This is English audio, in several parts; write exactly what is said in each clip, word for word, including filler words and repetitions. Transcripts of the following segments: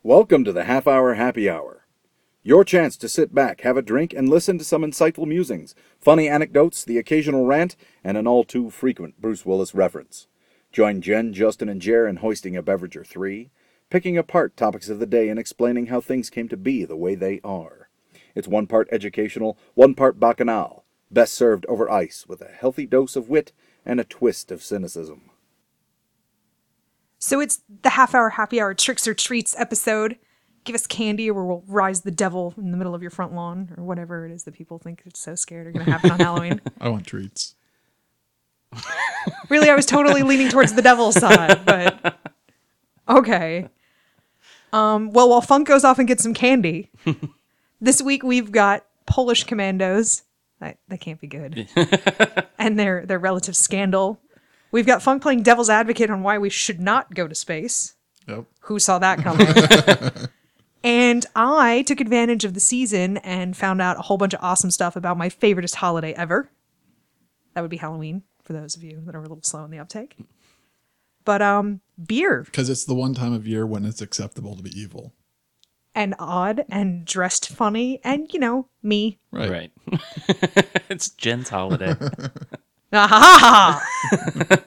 Welcome to the Half Hour Happy Hour. Your chance to sit back, have a drink, and listen to some insightful musings, funny anecdotes, the occasional rant, and an all-too-frequent Bruce Willis reference. Join Jen, Justin, and Jer in hoisting a beverage or three, picking apart topics of the day and explaining how things came to be the way they are. It's one part educational, one part bacchanal, best served over ice with a healthy dose of wit and a twist of cynicism. So it's the Half Hour Happy Hour Tricks or Treats episode. Give us candy or we'll rise the devil in the middle of your front lawn, or whatever it is that people think it's so scared are going to happen on Halloween. I want treats. Really, I was totally leaning towards the devil's side, but okay. Um, well, while Funk goes off and gets some candy, this week we've got Polish Commandos. That, that can't be good. And their, their relative scandal. We've got Funk playing devil's advocate on why we should not go to space. Yep. Who saw that coming? And I took advantage of the season and found out a whole bunch of awesome stuff about my favoriteest holiday ever. That would be Halloween, for those of you that are a little slow in the uptake. But um, beer. Because it's the one time of year when it's acceptable to be evil. And odd and dressed funny and, you know, me. Right. Right. It's Jen's holiday. Ah, ha, ha, ha.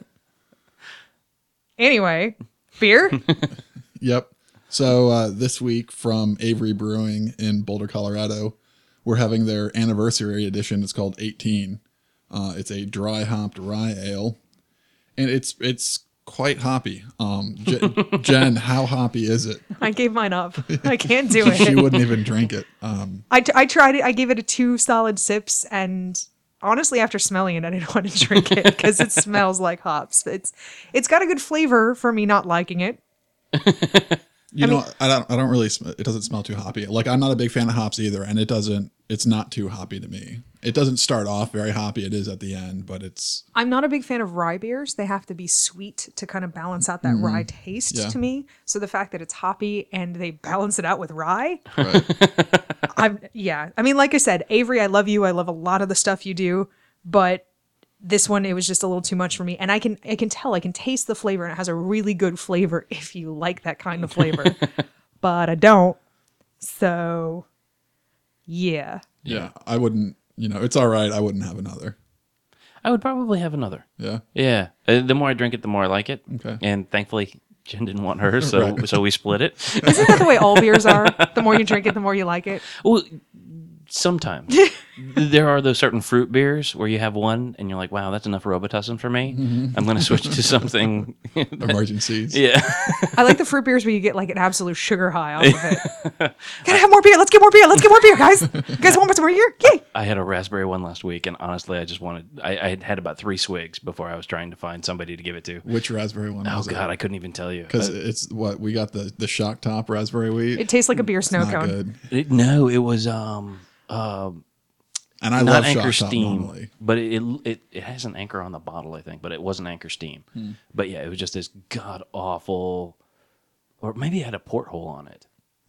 Anyway, beer? Yep. So uh, this week from Avery Brewing in Boulder, Colorado, we're having their anniversary edition. It's called eighteen. Uh, it's a dry hopped rye ale, and it's it's quite hoppy. Um, Jen, Jen, how hoppy is it? I gave mine up. I can't do it. She wouldn't even drink it. Um, I, t- I tried it. I gave it a two solid sips, and honestly, after smelling it, I didn't want to drink it because it smells like hops. It's it's got a good flavor for me not liking it. you I know, mean, I don't I don't really. Sm- it doesn't smell too hoppy. Like I'm not a big fan of hops either, and it doesn't. It's not too hoppy to me. It doesn't start off very hoppy. It is at the end, but it's. I'm not a big fan of rye beers. They have to be sweet to kind of balance out that mm, rye taste yeah. to me. So the fact that it's hoppy and they balance it out with rye, Right. I'm yeah. I mean, like I said, Avery, I love you. I love a lot of the stuff you do, but this one it was just a little too much for me. And I can I can tell I can taste the flavor, and it has a really good flavor if you like that kind of flavor. But I don't. So yeah. Yeah, I wouldn't. You know, it's all right. I wouldn't have another. I would probably have another. Yeah. Yeah. Uh, the more I drink it, the more I like it. Okay. And thankfully, Jen didn't want hers, so Right. so we split it. Isn't that the way all beers are? The more you drink it, the more you like it. Well, sometimes there are those certain fruit beers where you have one and you're like, wow, that's enough Robitussin for me. Mm-hmm. I'm going to switch to something. Emergencies. Yeah. I like the fruit beers where you get like an absolute sugar high off of it. Can I have more beer? Let's get more beer. Let's get more beer, guys. You guys want some more beer? Yay! I had a raspberry one last week, and honestly, I just wanted. I, I had had about three swigs before I was trying to find somebody to give it to. Which raspberry one Oh was God, it? I couldn't even tell you. Because Uh, it's what we got the the shock top raspberry wheat. It tastes like a beer It's snow not cone. good. it- no, it was um uh And I not love Anchor shock top Steam, normally. but it, it it has an anchor on the bottle, I think, but it wasn't Anchor Steam. Hmm. But yeah, it was just this god awful, or maybe it had a porthole on it.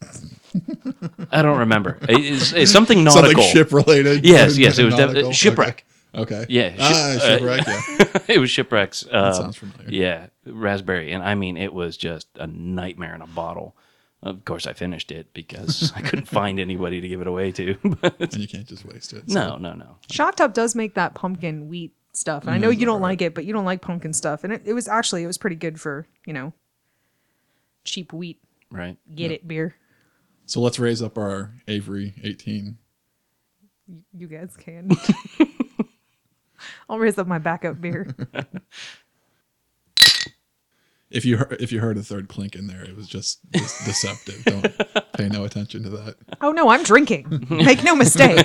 I don't remember. It- it's, it's something nautical. Something ship related. Yes, yes, it was def- Nautical? shipwreck. Okay. okay. Yeah, Ah, ship- shipwreck. Yeah. it was shipwrecks. Um, That sounds familiar. Yeah, raspberry, and I mean it was just a nightmare in a bottle. Of course, I finished it because I couldn't find anybody to give it away to. But And you can't just waste it. so- no, no, no. Shock Top does make that pumpkin wheat stuff. And I know you don't like it, but you don't like pumpkin stuff. And it, it was actually, it was pretty good for, you know, cheap wheat. Right. Get it, beer. So let's raise up our Avery eighteen. You, you guys can. I'll raise up my backup beer. If you heard, if you heard a third clink in there, it was just de- deceptive. Don't pay no attention to that. Oh no, I'm drinking. Make no mistake.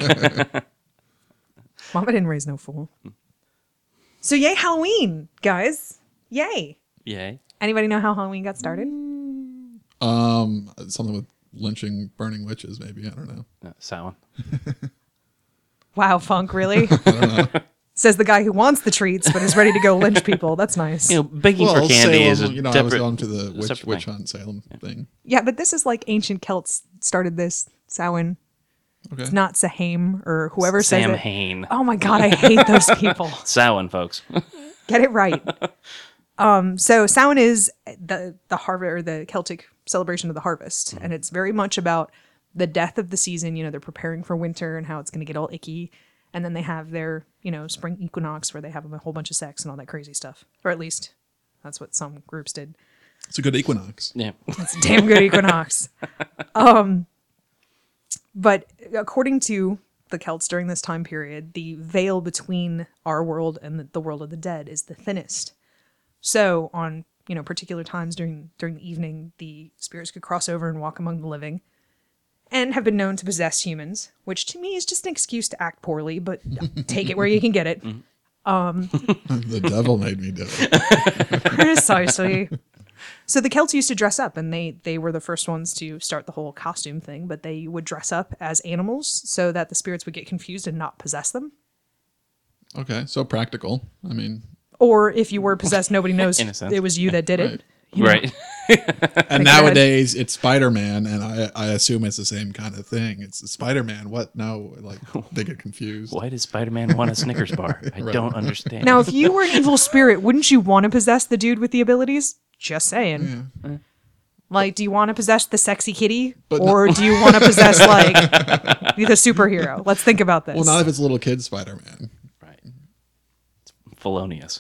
Mama didn't raise no fool. So yay Halloween, guys. Yay. Yay. Anybody know how Halloween got started? Um, something with lynching, burning witches, maybe. I don't know. Uh, Samhain. Wow, Funk, really? Says the guy who wants the treats but is ready to go lynch people. That's nice. You know, begging for candy Salem, is a you know, I was separate, going to the witch, separate witch thing. hunt Salem thing. Yeah, but this is like ancient Celts started this. Samhain. Okay. It's not Sahaim or whoever says Sam it. Hain. Oh my god, I hate those people. Samhain, folks. Get it right. Um, so Samhain is the the harvest or the Celtic celebration of the harvest, and it's very much about the death of the season. You know, they're preparing for winter and how it's going to get all icky, and then they have their you know spring equinox where they have a whole bunch of sex and all that crazy stuff, or at least that's what some groups did. It's a good equinox. Yeah. It's a damn good equinox. Um, but according to the Celts during this time period, the veil between our world and the, the world of the dead is the thinnest. So on, you know, particular times during during the evening, the spirits could cross over and walk among the living and have been known to possess humans, which to me is just an excuse to act poorly, but take it where you can get it. The devil made me do it. Precisely. So the Celts used to dress up, and they they were the first ones to start the whole costume thing, but they would dress up as animals so that the spirits would get confused and not possess them. Okay, so practical. I mean, Or if you were possessed, nobody knows In a sense. it was you that did Right. it. You know? Right. and Like, nowadays it's Spider-Man, and I I assume it's the same kind of thing. It's Spider-Man. What? No, like they get confused. Why does Spider-Man want a Snickers bar? I don't understand. Now, if you were an evil spirit, wouldn't you want to possess the dude with the abilities? Just saying. Like, do you want to possess the sexy kitty? But or do you want to possess, like, the superhero? Let's think about this. Well, not if it's a little kid Spider-Man. Right. It's felonious.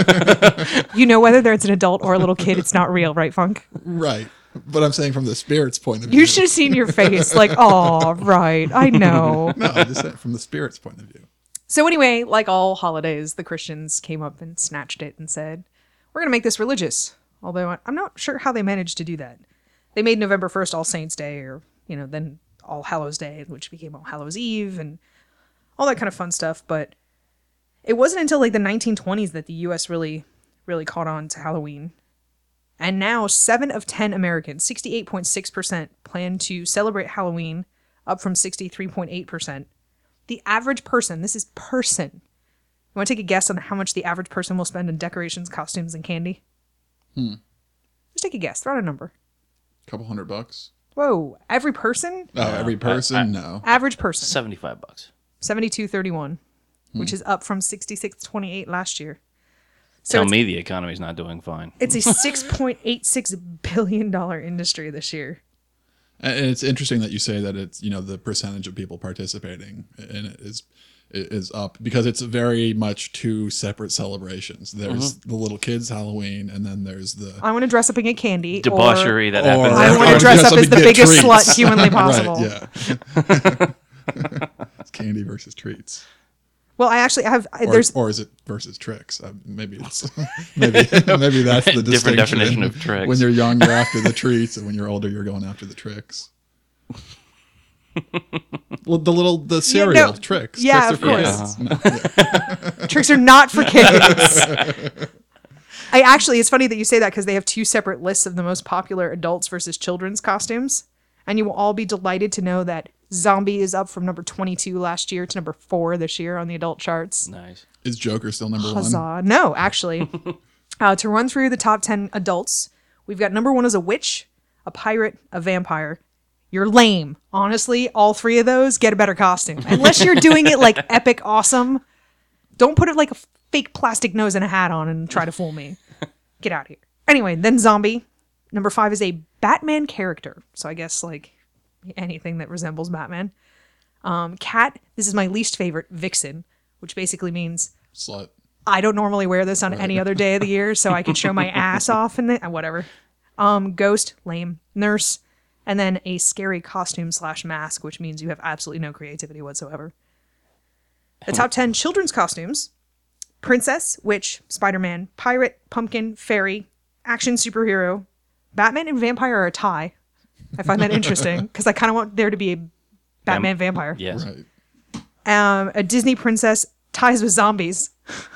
You know whether there's an adult or a little kid, it's not real, right, Funk? Right. But I'm saying from the spirit's point of view. You should have seen your face. Like, oh, right, I know. No, I'm just saying from the spirit's point of view. So anyway, like all holidays, the Christians came up and snatched it and said, we're going to make this religious. Although I'm not sure how they managed to do that. They made November first All Saints Day, or, you know, then All Hallows Day, which became All Hallows Eve, and all that kind of fun stuff. But it wasn't until like the nineteen twenties that the U S really, really caught on to Halloween. And now seven of ten Americans, sixty-eight point six percent, plan to celebrate Halloween, up from sixty-three point eight percent. The average person, this is person. You want to take a guess on how much the average person will spend on decorations, costumes, and candy? Hmm. Just take a guess. Throw out a number. Couple hundred bucks. Whoa. Every person? Oh, every person? I- I- no. Average person. Seventy-five bucks. seventy-two thirty-one, which Hmm. is up from sixty-six twenty-eight last year. So Tell it's, me the economy's not doing fine. it's a six point eight six billion dollars industry this year. And it's interesting that you say that it's, you know, the percentage of people participating in it is is up, because it's very much two separate celebrations. There's the little kids Halloween, and then there's the I want to dress up and get candy. Debauchery that happens. Or- I after- want to or dress up up as and the get biggest treats. slut humanly possible. Right, yeah. It's candy versus treats. Well, I actually have. I- Or, there's or is it versus tricks? Uh, maybe it's maybe maybe that's the Different distinction. definition of tricks. When you're young, you're after the treats, and when you're older, you're going after the tricks. Well, the little the cereal no. tricks. Yeah, tricks of are for course. kids. No, yeah. tricks are not for kids. I actually, it's funny that you say that because they have two separate lists of the most popular adults versus children's costumes. And you will all be delighted to know that Zombie is up from number twenty-two last year to number four this year on the adult charts. Nice. Is Joker still number one? Huzzah. No, actually. uh, to run through the top ten adults, we've got number one as a witch, a pirate, a vampire. You're lame. Honestly, all three of those get a better costume. Unless you're doing it like epic awesome. Don't put it like a fake plastic nose and a hat on and try to fool me. Get out of here. Anyway, then zombie. Number five is a Batman character. So I guess like anything that resembles Batman. Um, cat. This is my least favorite, vixen, which basically means Slut. I don't normally wear this on any other day of the year, so I can show my ass off in it. Whatever. Um, ghost, lame. Nurse, and then a scary costume slash mask, which means you have absolutely no creativity whatsoever. The top ten children's costumes: princess, witch, Spider-Man, pirate, pumpkin, fairy, action superhero. Batman and vampire are a tie. I find that interesting because I kind of want there to be a Batman vampire. Yes. Right. Um, a Disney princess ties with zombies.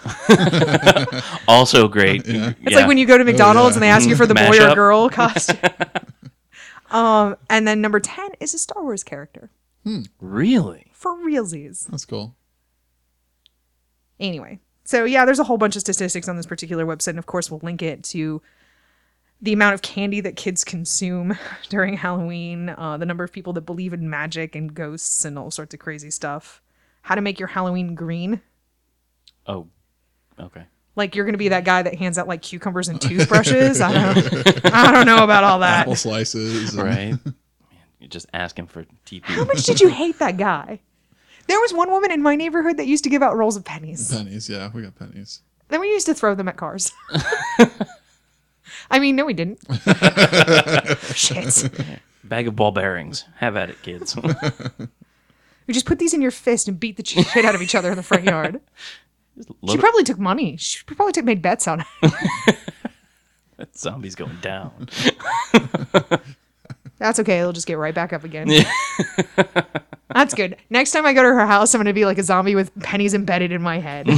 Also great. Yeah. It's like when you go to McDonald's yeah. and they ask you for the boy Mashup. or girl costume. um, and then number ten is a Star Wars character. Really? For realsies. That's cool. Anyway, so yeah, there's a whole bunch of statistics on this particular website. And of course, we'll link it to the amount of candy that kids consume during Halloween, uh, the number of people that believe in magic and ghosts and all sorts of crazy stuff. How to make your Halloween green. Oh, okay. Like you're going to be that guy that hands out like cucumbers and toothbrushes. I don't, I don't know about all that. Apple slices. and- Right? Man, you're just asking for T P. How much did you hate that guy? There was one woman in my neighborhood that used to give out rolls of pennies. Pennies, yeah, we got pennies. Then we used to throw them at cars. I mean, no, we didn't. Shit. Bag of ball bearings. Have at it, kids. We just put these in your fist and beat the shit out of each other in the front yard. Just She load probably took money. She probably took made bets on it. it. Zombies going down. That's okay. It'll just get right back up again. That's good. Next time I go to her house, I'm going to be like a zombie with pennies embedded in my head.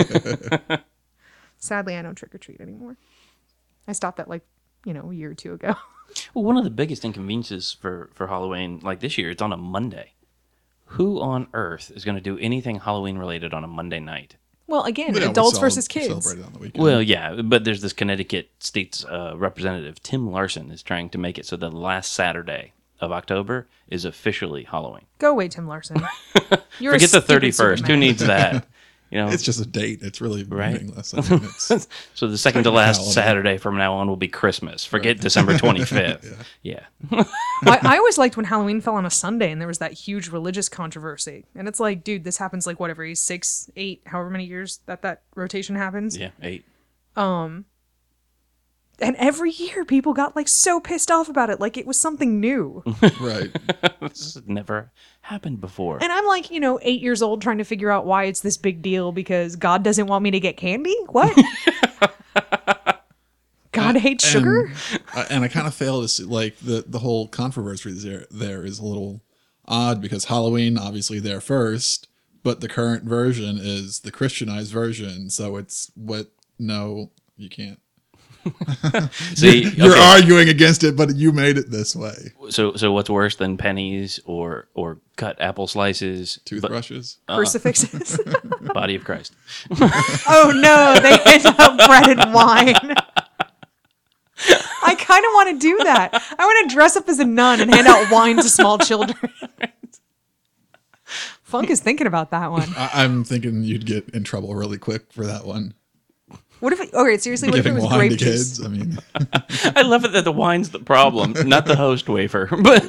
Sadly, I don't trick or treat anymore. I stopped that like, you know, a year or two ago. Well, one of the biggest inconveniences for, for Halloween, like this year, it's on a Monday. Who on earth is going to do anything Halloween related on a Monday night? Well, again, Yeah, we adults cel- versus kids. Celebrate it on the weekend. Well, yeah, but there's this Connecticut state's uh, representative, Tim Larson, is trying to make it so that the last Saturday of October is officially Halloween. Go away, Tim Larson. You're a Forget the stupid, thirty-first. stupid Who man. needs that? You know, it's just a date. It's really Right. meaningless. I mean, it's, so the second to last Holiday. Saturday from now on will be Christmas. Forget December twenty-fifth. yeah. I, I always liked when Halloween fell on a Sunday and there was that huge religious controversy. And it's like, dude, this happens like what, every six, eight, however many years that that rotation happens. Yeah, eight. And every year people got like so pissed off about it, like it was something new. right. This has never happened before. And I'm like, you know, eight years old trying to figure out why it's this big deal because God doesn't want me to get candy? What? God hates sugar? And, uh, and I kind of fail to see, like, the, the whole controversy there, there is a little odd because Halloween, obviously, there first, but the current version is the Christianized version. So it's what, no, you can't. See, You're okay, arguing against it, but you made it this way. so so what's worse than pennies or or cut apple slices? But Toothbrushes. Crucifixes? body of Christ. Oh no, they end up bread and wine. I kind of want to do that. I want to dress up as a nun and hand out wine to small children. Funk is thinking about that one. I, I'm thinking you'd get in trouble really quick for that one. What if it, okay, seriously, what if it Giving was wine grape to juice? kids. I mean, I love it that the wine's the problem, not the host wafer. But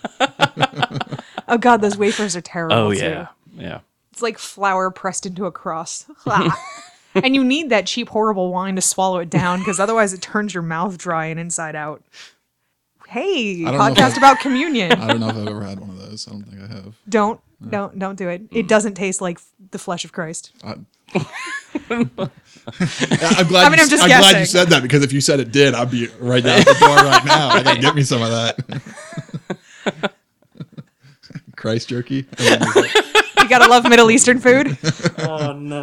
Oh god, those wafers are terrible. oh too. yeah, yeah. It's like flour pressed into a cross. And you need that cheap, horrible wine to swallow it down because otherwise it turns your mouth dry and inside out. Hey, I don't know if podcast I- about communion. I don't know if I've ever had one of those. I don't think I have. Don't, don't, don't do it. It doesn't taste like the flesh of Christ. I, I'm glad. I mean, you, I'm just I'm glad you guessing. said that because if you said it did, I'd be right down at the door right now. I gotta get me some of that. Christ jerky. You gotta love Middle Eastern food. Oh no.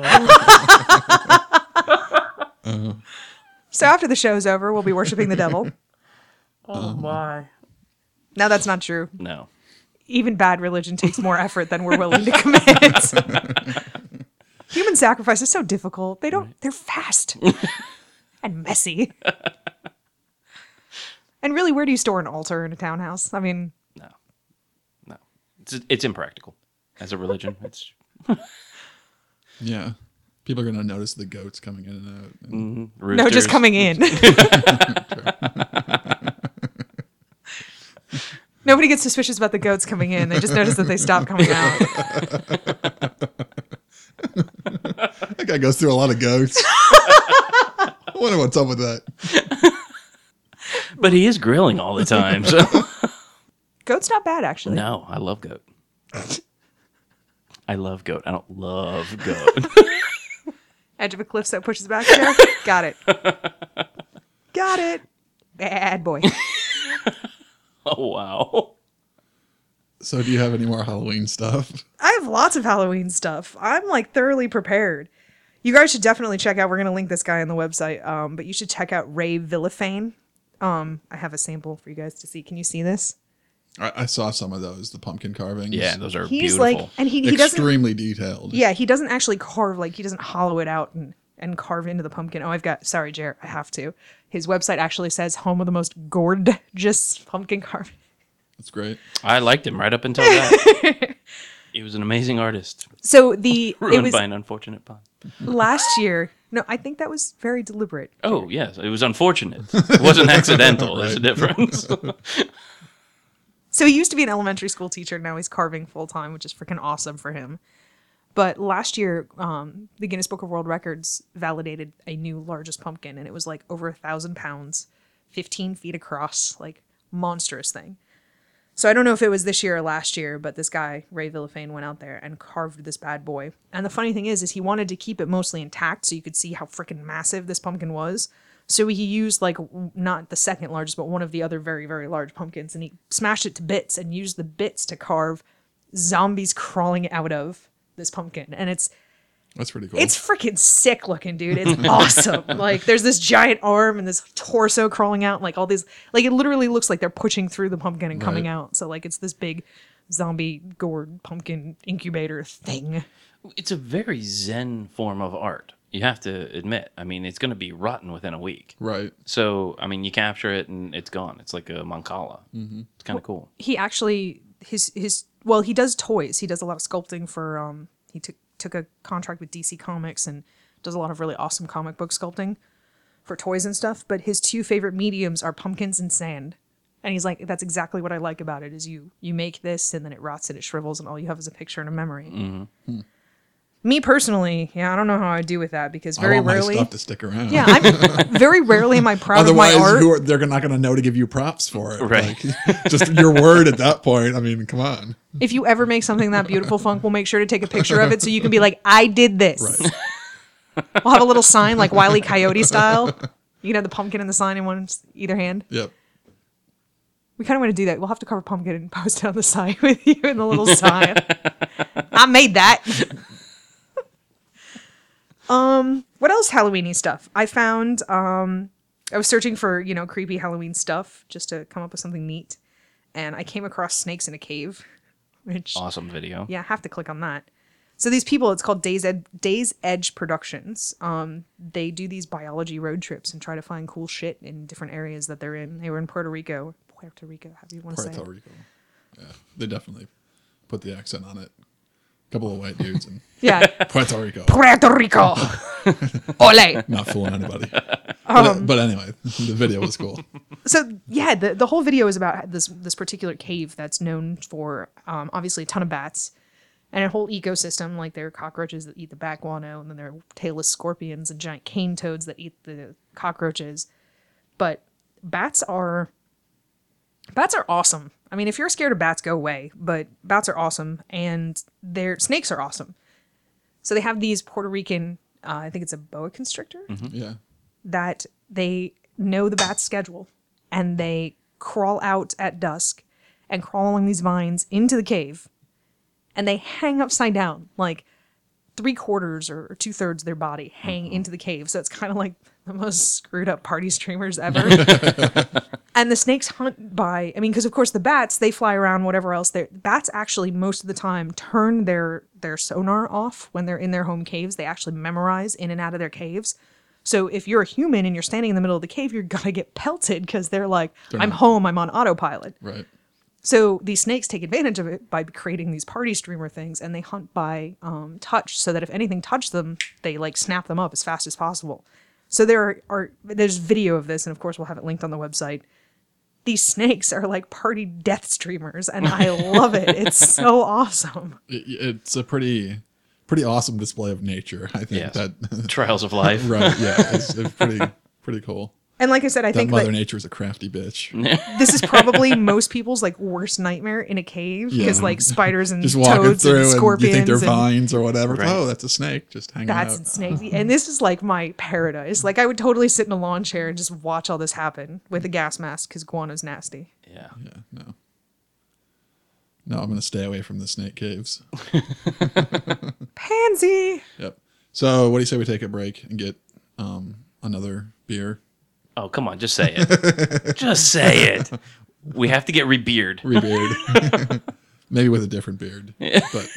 So after the show's over, we'll be worshiping the devil. Oh my. Now that's not true. No. Even bad religion takes more effort than we're willing to commit. Human sacrifice is so difficult. They don't, they're fast and messy. And really, where do you store an altar in a townhouse? I mean, No. No. It's it's impractical as a religion. It's Yeah, people are gonna notice the goats coming in and out. And no, just roosters. coming in. Nobody gets suspicious about the goats coming in. They just notice that they stop coming out. That guy goes through a lot of goats. I wonder what's up with that. But he is grilling all the time. So Goat's not bad, actually. no, I love goat. I love goat. I don't love goat. Edge of a cliff so it pushes back there. Got it. Got it. Bad boy. Oh wow. So, do you have any more Halloween stuff? I have lots of Halloween stuff. I'm like thoroughly prepared. You guys should definitely check out. We're gonna link this guy on the website. Um, but you should check out Ray Villafane. Um, I have a sample for you guys to see. Can you see this? I, I saw some of those, the pumpkin carvings. Yeah, those are He's beautiful. like, and he he doesn't. extremely detailed. Yeah, he doesn't actually carve, like, he doesn't hollow it out and, and carve into the pumpkin. Oh, I've got, sorry, Jarrett, I have to. His website actually says home of the most gorgeous pumpkin carving. That's great. I liked him right up until that. He was an amazing artist. So the, it Ruined was by an unfortunate pun. last year, No, I think that was very deliberate. Oh, yes. It was unfortunate. It wasn't accidental. There's a difference. So he used to be an elementary school teacher. Now he's carving full time, which is freaking awesome for him. But last year, um, the Guinness Book of World Records validated a new largest pumpkin, and it was like over a thousand pounds, fifteen feet across, like monstrous thing. So I don't know if it was this year or last year, but this guy, Ray Villafane, went out there and carved this bad boy. And the funny thing is, is he wanted to keep it mostly intact so you could see how freaking massive this pumpkin was. So he used like not the second largest, but one of the other very, very large pumpkins, and he smashed it to bits and used the bits to carve zombies crawling out of this pumpkin. And it's That's pretty cool. it's freaking sick looking, dude. It's awesome. Like there's this giant arm and this torso crawling out, like all these, like it literally looks like they're pushing through the pumpkin and coming Right. out. So like it's this big zombie gourd pumpkin incubator thing. It's a very zen form of art. You have to admit. I mean, it's going to be rotten within a week. right. So, I mean, you capture it and it's gone. It's like a Mancala. Mm-hmm. It's kind of cool. He actually his his well, he does toys. He does a lot of sculpting for um he took took a contract with D C Comics and does a lot of really awesome comic book sculpting for toys and stuff, but his two favorite mediums are pumpkins and sand. And he's like, that's exactly what I like about it is you you make this and then it rots and it shrivels and all you have is a picture and a memory. Mm-hmm. Me personally, yeah, I don't know how I do with that because very I want rarely my stuff to stick around. yeah, I'm very rarely am I proud Otherwise, of my art. who are, they're not going to know to give you props for it. Right. Like, just your word at that point. I mean, come on. If you ever make something that beautiful, Funk, we'll make sure to take a picture of it so you can be like, I did this. Right. We'll have a little sign like Wile E. Coyote style. You can have the pumpkin and the sign in one either hand. Yep. We kind of want to do that. We'll have to cover pumpkin and post it on the side with you in the little sign. I made that. um, what else Halloween-y stuff? I found, um, I was searching for, you know, creepy Halloween stuff just to come up with something neat. And I came across snakes in a cave, which, Awesome video. yeah, I have to click on that. So these people, it's called Days, Ed- Days Edge Productions. Um, they do these biology road trips and try to find cool shit in different areas that they're in. They were in Puerto Rico. Puerto Rico, how do you want to say Puerto it? Rico. Yeah. They definitely put the accent on it. A couple of white dudes in Yeah. Puerto Rico. Puerto Rico. Ole. Not fooling anybody. Um, but, but anyway, the video was cool. So yeah, the, the whole video is about this this particular cave that's known for um, obviously a ton of bats and a whole ecosystem. Like there are cockroaches that eat the bat guano, and then there are tailless scorpions and giant cane toads that eat the cockroaches. But bats are bats are awesome. I mean, if you're scared of bats, go away. But bats are awesome, and their snakes are awesome. So they have these Puerto Rican, uh, I think it's a boa constrictor. Yeah. That they know the bat's schedule and they crawl out at dusk and crawl along these vines into the cave and they hang upside down, like three quarters or two thirds of their body hang into the cave. So it's kind of like the most screwed up party streamers ever. And the snakes hunt by, I mean, because of course the bats, they fly around, whatever else. They're, bats actually most of the time turn their, their sonar off when they're in their home caves. They actually memorize in and out of their caves. So if you're a human and you're standing in the middle of the cave, you're going to get pelted because they're like, They're I'm not- home, I'm on autopilot. Right. So these snakes take advantage of it by creating these party streamer things, and they hunt by um, touch so that if anything touched them, they like snap them up as fast as possible. So there are, are there's video of this, and of course we'll have it linked on the website. These snakes are like party death streamers, and I love it. It's so awesome. It, it's a pretty, pretty awesome display of nature. I think Yes. that. Trials of life. Right. Yeah. It's, it's pretty, pretty cool. And like I said, I That think Mother that Nature is a crafty bitch. this is probably most people's like worst nightmare in a cave because Yeah. like spiders and Just walking toads through and and scorpions you think they're and vines or whatever. Right. Oh, that's a snake just hanging bats out. and snakes. And this is like my paradise. Like I would totally sit in a lawn chair and just watch all this happen with a gas mask because guano's nasty. Yeah. Yeah. No. No, I'm going to stay away from the snake caves. Pansy. Yep. So, what do you say we take a break and get um, another beer? Oh, come on. Just say it. Just say it. We have to get rebeard. Rebeard. Maybe with a different beard. But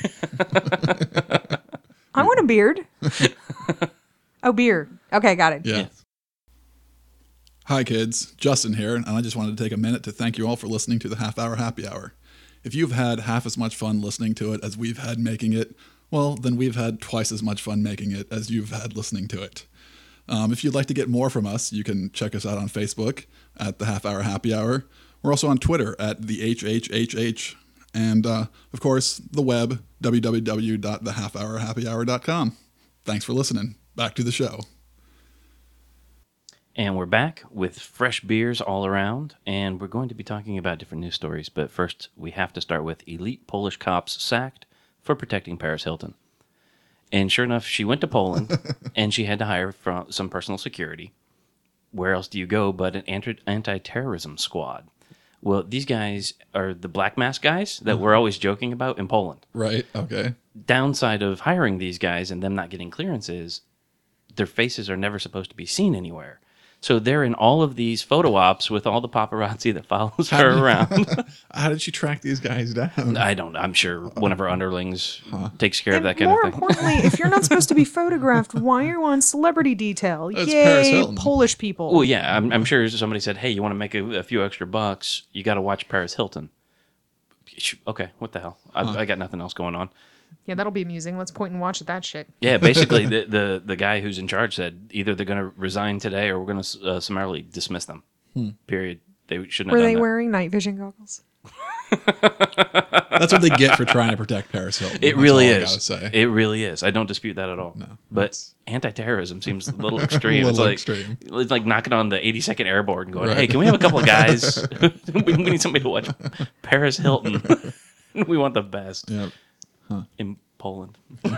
I want a beard. Oh, beer. Okay, got it. yeah. Yeah. Hi, kids. Justin here, and I just wanted to take a minute to thank you all for listening to the Half Hour Happy Hour. If you've had half as much fun listening to it as we've had making it, well, then we've had twice as much fun making it as you've had listening to it. Um, if you'd like to get more from us, you can check us out on Facebook at the Half Hour Happy Hour. We're also on Twitter at the H H H H. And, uh, of course, the web, w w w dot the half hour happy hour dot com. Thanks for listening. Back to the show. And we're back with fresh beers all around, and we're going to be talking about different news stories. But first, we have to start with elite Polish cops sacked for protecting Paris Hilton. And sure enough, she went to Poland, and she had to hire from some personal security. Where else do you go but an anti- anti-terrorism squad? Well, these guys are the black mask guys that we're always joking about in Poland. Right. Okay. Downside of hiring these guys and them not getting clearances, their faces are never supposed to be seen anywhere. So they're in all of these photo ops with all the paparazzi that follows her around. How did she track these guys down? I don't I'm sure one of her underlings takes care of And that kind more of thing. importantly, if you're not supposed to be photographed, why are you on Celebrity Detail? It's Paris Yay, Hilton. Polish people. Well, yeah, I'm, I'm sure somebody said, hey, you want to make a, a few extra bucks, you got to watch Paris Hilton. Okay, what the hell? I, I got nothing else going on. Yeah, that'll be amusing. Let's point and watch at that shit. Yeah, basically, the, the the guy who's in charge said either they're going to resign today or we're going to uh, summarily dismiss them. Period. They shouldn't Were have done they that. wearing night vision goggles? That's what they get for trying to protect Paris Hilton. It That's really all I is. gotta say. It really is. I don't dispute that at all. No, but anti-terrorism seems a little extreme. A little it's like extreme. it's like knocking on the eighty-second Airborne and going, Right. "Hey, can we have a couple of guys? we, we need somebody to watch Paris Hilton. We want the best Yep. in Poland."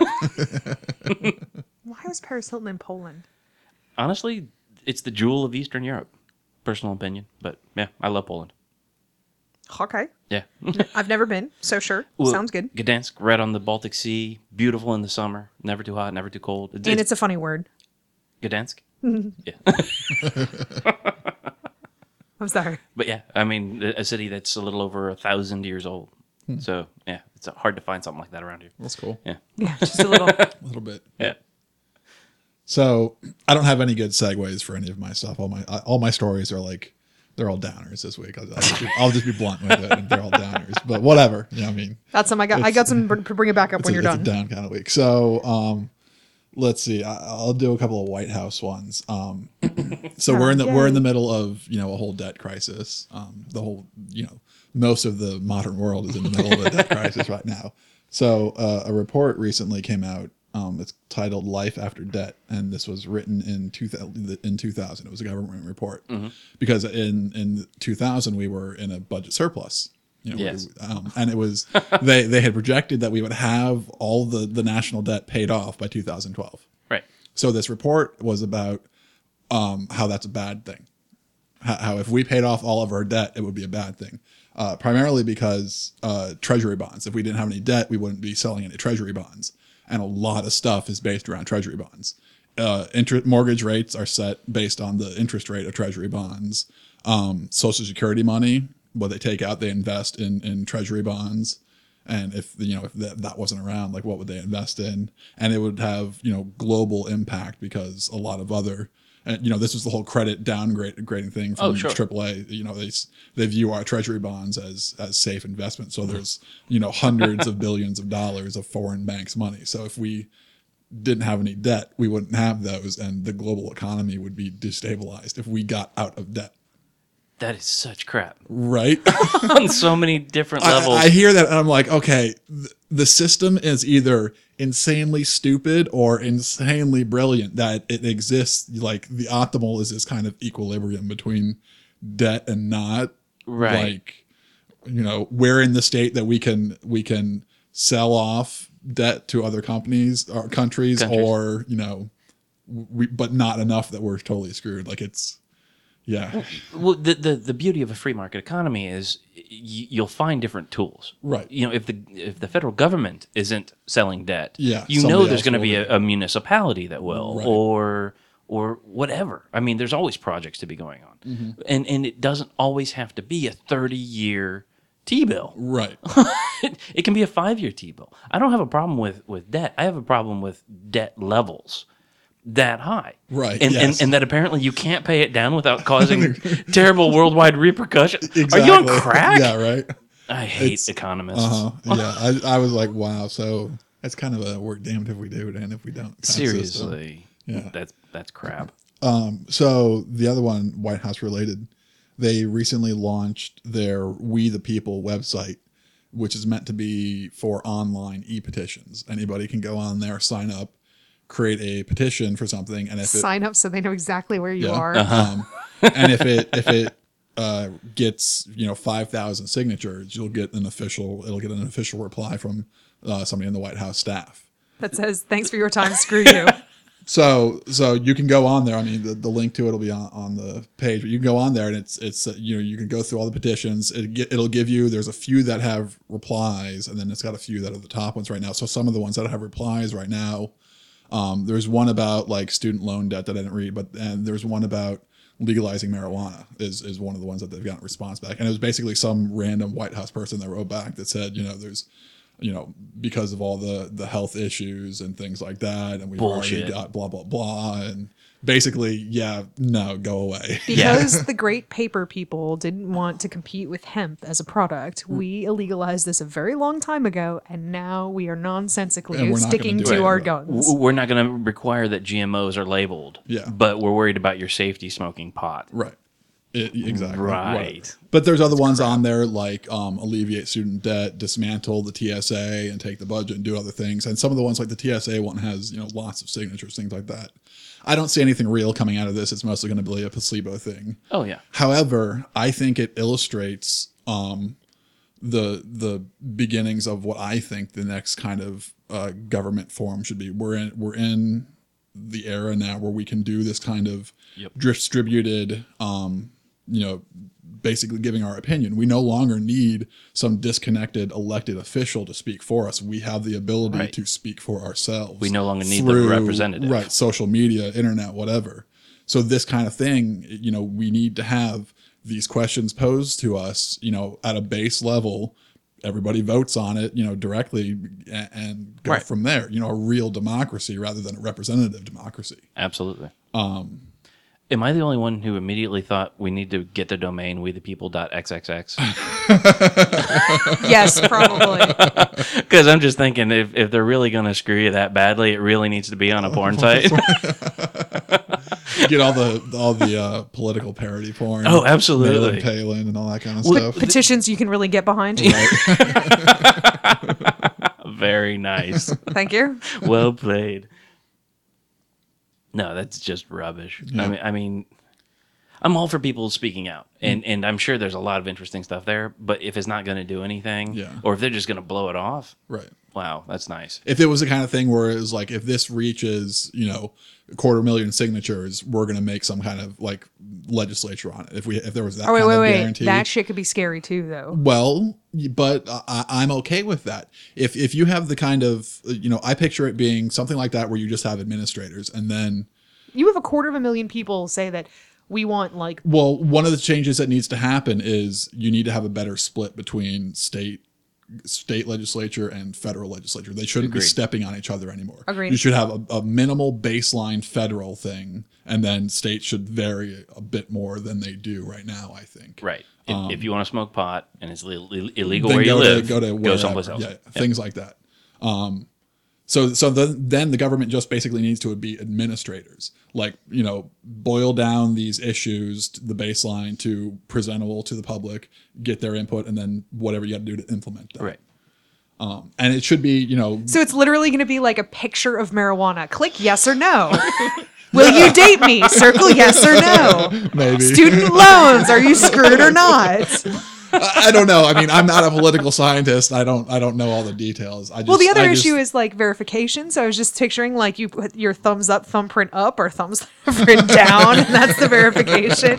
Why was Paris Hilton in Poland? Honestly, it's the jewel of Eastern Europe. Personal opinion, but yeah, I love Poland. Okay. Yeah. I've never been, so sure. Well, Sounds good. Gdansk, right on the Baltic Sea, beautiful in the summer, never too hot, never too cold. It's, And it's a funny word. Gdansk. Yeah. I'm sorry. But yeah, I mean, a city that's a little over a thousand years old. So yeah, it's hard to find something like that around here. That's cool. Yeah. Yeah, just a little. A little bit. Yeah. So I don't have any good segues for any of my stuff. All my all my stories are like they're all downers this week. I'll, I'll, just, be, I'll just be blunt with it. And they're all downers. But whatever. You know what I mean? That's some I got. I got some br- to bring it back up It's when a, you're it's done. a down kind of week. So um, let's see. I, I'll do a couple of White House ones. Um, so we're in the we're in the middle of you know a whole debt crisis. Um, the whole you know most of the modern world is in the middle of a debt crisis right now. So uh, a report recently came out. Um, it's titled "Life After Debt," and this was written in two thousand. In two thousand, it was a government report because in in two thousand we were in a budget surplus. You know, Yes. we- um, and it was they they had projected that we would have all the the national debt paid off by two thousand twelve. Right. So this report was about um, how that's a bad thing. How, how if we paid off all of our debt, it would be a bad thing. Uh, primarily because uh, treasury bonds. If we didn't have any debt, we wouldn't be selling any treasury bonds. And a lot of stuff is based around treasury bonds. Uh, interest mortgage rates are set based on the interest rate of treasury bonds. Um, Social Security money, what they take out, they invest in in treasury bonds. And if you know if that, that wasn't around, like what would they invest in? And it would have you know global impact because a lot of other, and you know this was the whole credit downgrade grading thing from Oh, sure. triple A. You know they s- they view our treasury bonds as as safe investment. So there's you know hundreds of billions of dollars of foreign banks' money. So if we didn't have any debt, we wouldn't have those, and the global economy would be destabilized if we got out of debt. That is such crap Right? on so many different I, levels. I hear that and I'm like, okay, th- the system is either insanely stupid or insanely brilliant that it exists. Like the optimal is this kind of equilibrium between debt and not. Right. Like, you know, we're in the state that we can we can sell off debt to other companies or countries, Countries. or you know, we but not enough that we're totally screwed. Like it's, yeah, Well, the, the the beauty of a free market economy is y- you'll find different tools. Right. You know, if the if the federal government isn't selling debt, Yeah, you somebody know there's else going to will be do. a, a municipality that will, Right. or or whatever. I mean, there's always projects to be going on, Mm-hmm. and and it doesn't always have to be a thirty year T bill. right. it, it can be a five year T bill. I don't have a problem with with debt. I have a problem with debt levels that high. Right, And, yes. and and that apparently you can't pay it down without causing terrible worldwide repercussions. Exactly. Are you on crack? Yeah, right. I hate It's- economists. Uh-huh. Yeah, I, I was like, wow. So that's kind of a we're damned if we do and if we don't. kind of system. Seriously. Yeah. That's that's crap. So the other one, White House related, they recently launched their We the People website, which is meant to be for online e-petitions. Anybody can go on there, sign up, create a petition for something, and if it Sign up so they know exactly where you Yeah. are. um, and if it if it uh, gets you know five thousand signatures, you'll get an official it'll get an official reply from uh, somebody in the White House staff. That says, thanks for your time, screw you. So so you can go on there. I mean, the, the link to it will be on, on the page, but you can go on there and it's it's uh, you know you can go through all the petitions. It get, it'll give you there's a few that have replies, and then it's got a few that are the top ones right now. So some of the ones that have replies right now, um, there's one about like student loan debt that I didn't read, but and there's one about legalizing marijuana is is one of the ones that they've gotten a response back, and it was basically some random White House person that wrote back that said, you know, there's you know, because of all the, the health issues and things like that. And we've Bullshit. already got blah, blah, blah. And basically, yeah, no, go away. Because the great paper people didn't want to compete with hemp as a product, we illegalized this a very long time ago, and now we are nonsensically And we're not gonna sticking do to it. our Right. guns. W- We're not going to require that G M Os are labeled. Yeah. But we're worried about your safety smoking pot. Right. It, exactly. Right. Whatever. But there's other ones on there like um, alleviate student debt, dismantle the T S A and take the budget and do other things. And some of the ones like the T S A one has, you know, lots of signatures, things like that. I don't see anything real coming out of this. It's mostly going to be a placebo thing. Oh, yeah. However, I think it illustrates um, the the beginnings of what I think the next kind of uh, government form should be. We're in we're in the era now where we can do this kind of Yep. distributed, um, you know, basically giving our opinion. We no longer need some disconnected elected official to speak for us. We have the ability Right. to speak for ourselves. We no longer need the representative. Right, social media, internet, whatever. So this kind of thing, you know, we need to have these questions posed to us, you know, at a base level. Everybody votes on it, you know, directly and, and go Right. from there. You know, a real democracy rather than a representative democracy. Absolutely. Um, Am I the only one who immediately thought we need to get the domain we the people dot x x x? Yes, probably. Because I'm just thinking if, if they're really going to screw you that badly, it really needs to be on a porn site. Get all the all the uh, political parody porn. Oh, absolutely. Marilyn Palin and all that kind of Pet- stuff. petitions you can really get behind. Very nice. Thank you. Well played. No, that's just rubbish. I mean, I mean, I'm all for people speaking out, and and I'm sure there's a lot of interesting stuff there. But if it's not going to do anything, Yeah. or if they're just going to blow it off, Right. wow, that's nice. If it was the kind of thing where it was like, if this reaches, you know, a quarter million signatures, we're going to make some kind of like legislature on it. If we, if there was that Oh, wait, kind wait, of wait. guarantee. That shit could be scary too, though. Well, but I, I'm okay with that. If if you have the kind of, you know, I picture it being something like that where you just have administrators and then, You have a quarter of a million people say that we want, like, well, one of the changes that needs to happen is you need to have a better split between state state legislature and federal legislature. They shouldn't Agreed. be stepping on each other anymore. Agreed. You should have a, a minimal baseline federal thing, and then states should vary a bit more than they do right now, I think. Right. If, if you want to smoke pot and it's li- li- illegal Then where you go live, to, go to go wherever. someplace else. Yeah, things like that. Um, so so the, then the government just basically needs to be administrators, like, you know, boil down these issues to the baseline to presentable to the public, get their input, and then whatever you got to do to implement that. Right. And it should be, you know, so it's literally going to be like a picture of marijuana. Click yes or no. Will you date me? Circle yes or no. maybe. Student loans. Are you screwed or not? I, I don't know. I mean, I'm not a political scientist. I don't I don't know all the details. I just, Well, the other I just- issue is like verification. So I was just picturing like you put your thumbs up, thumbprint up, or thumbs print down, and that's the verification.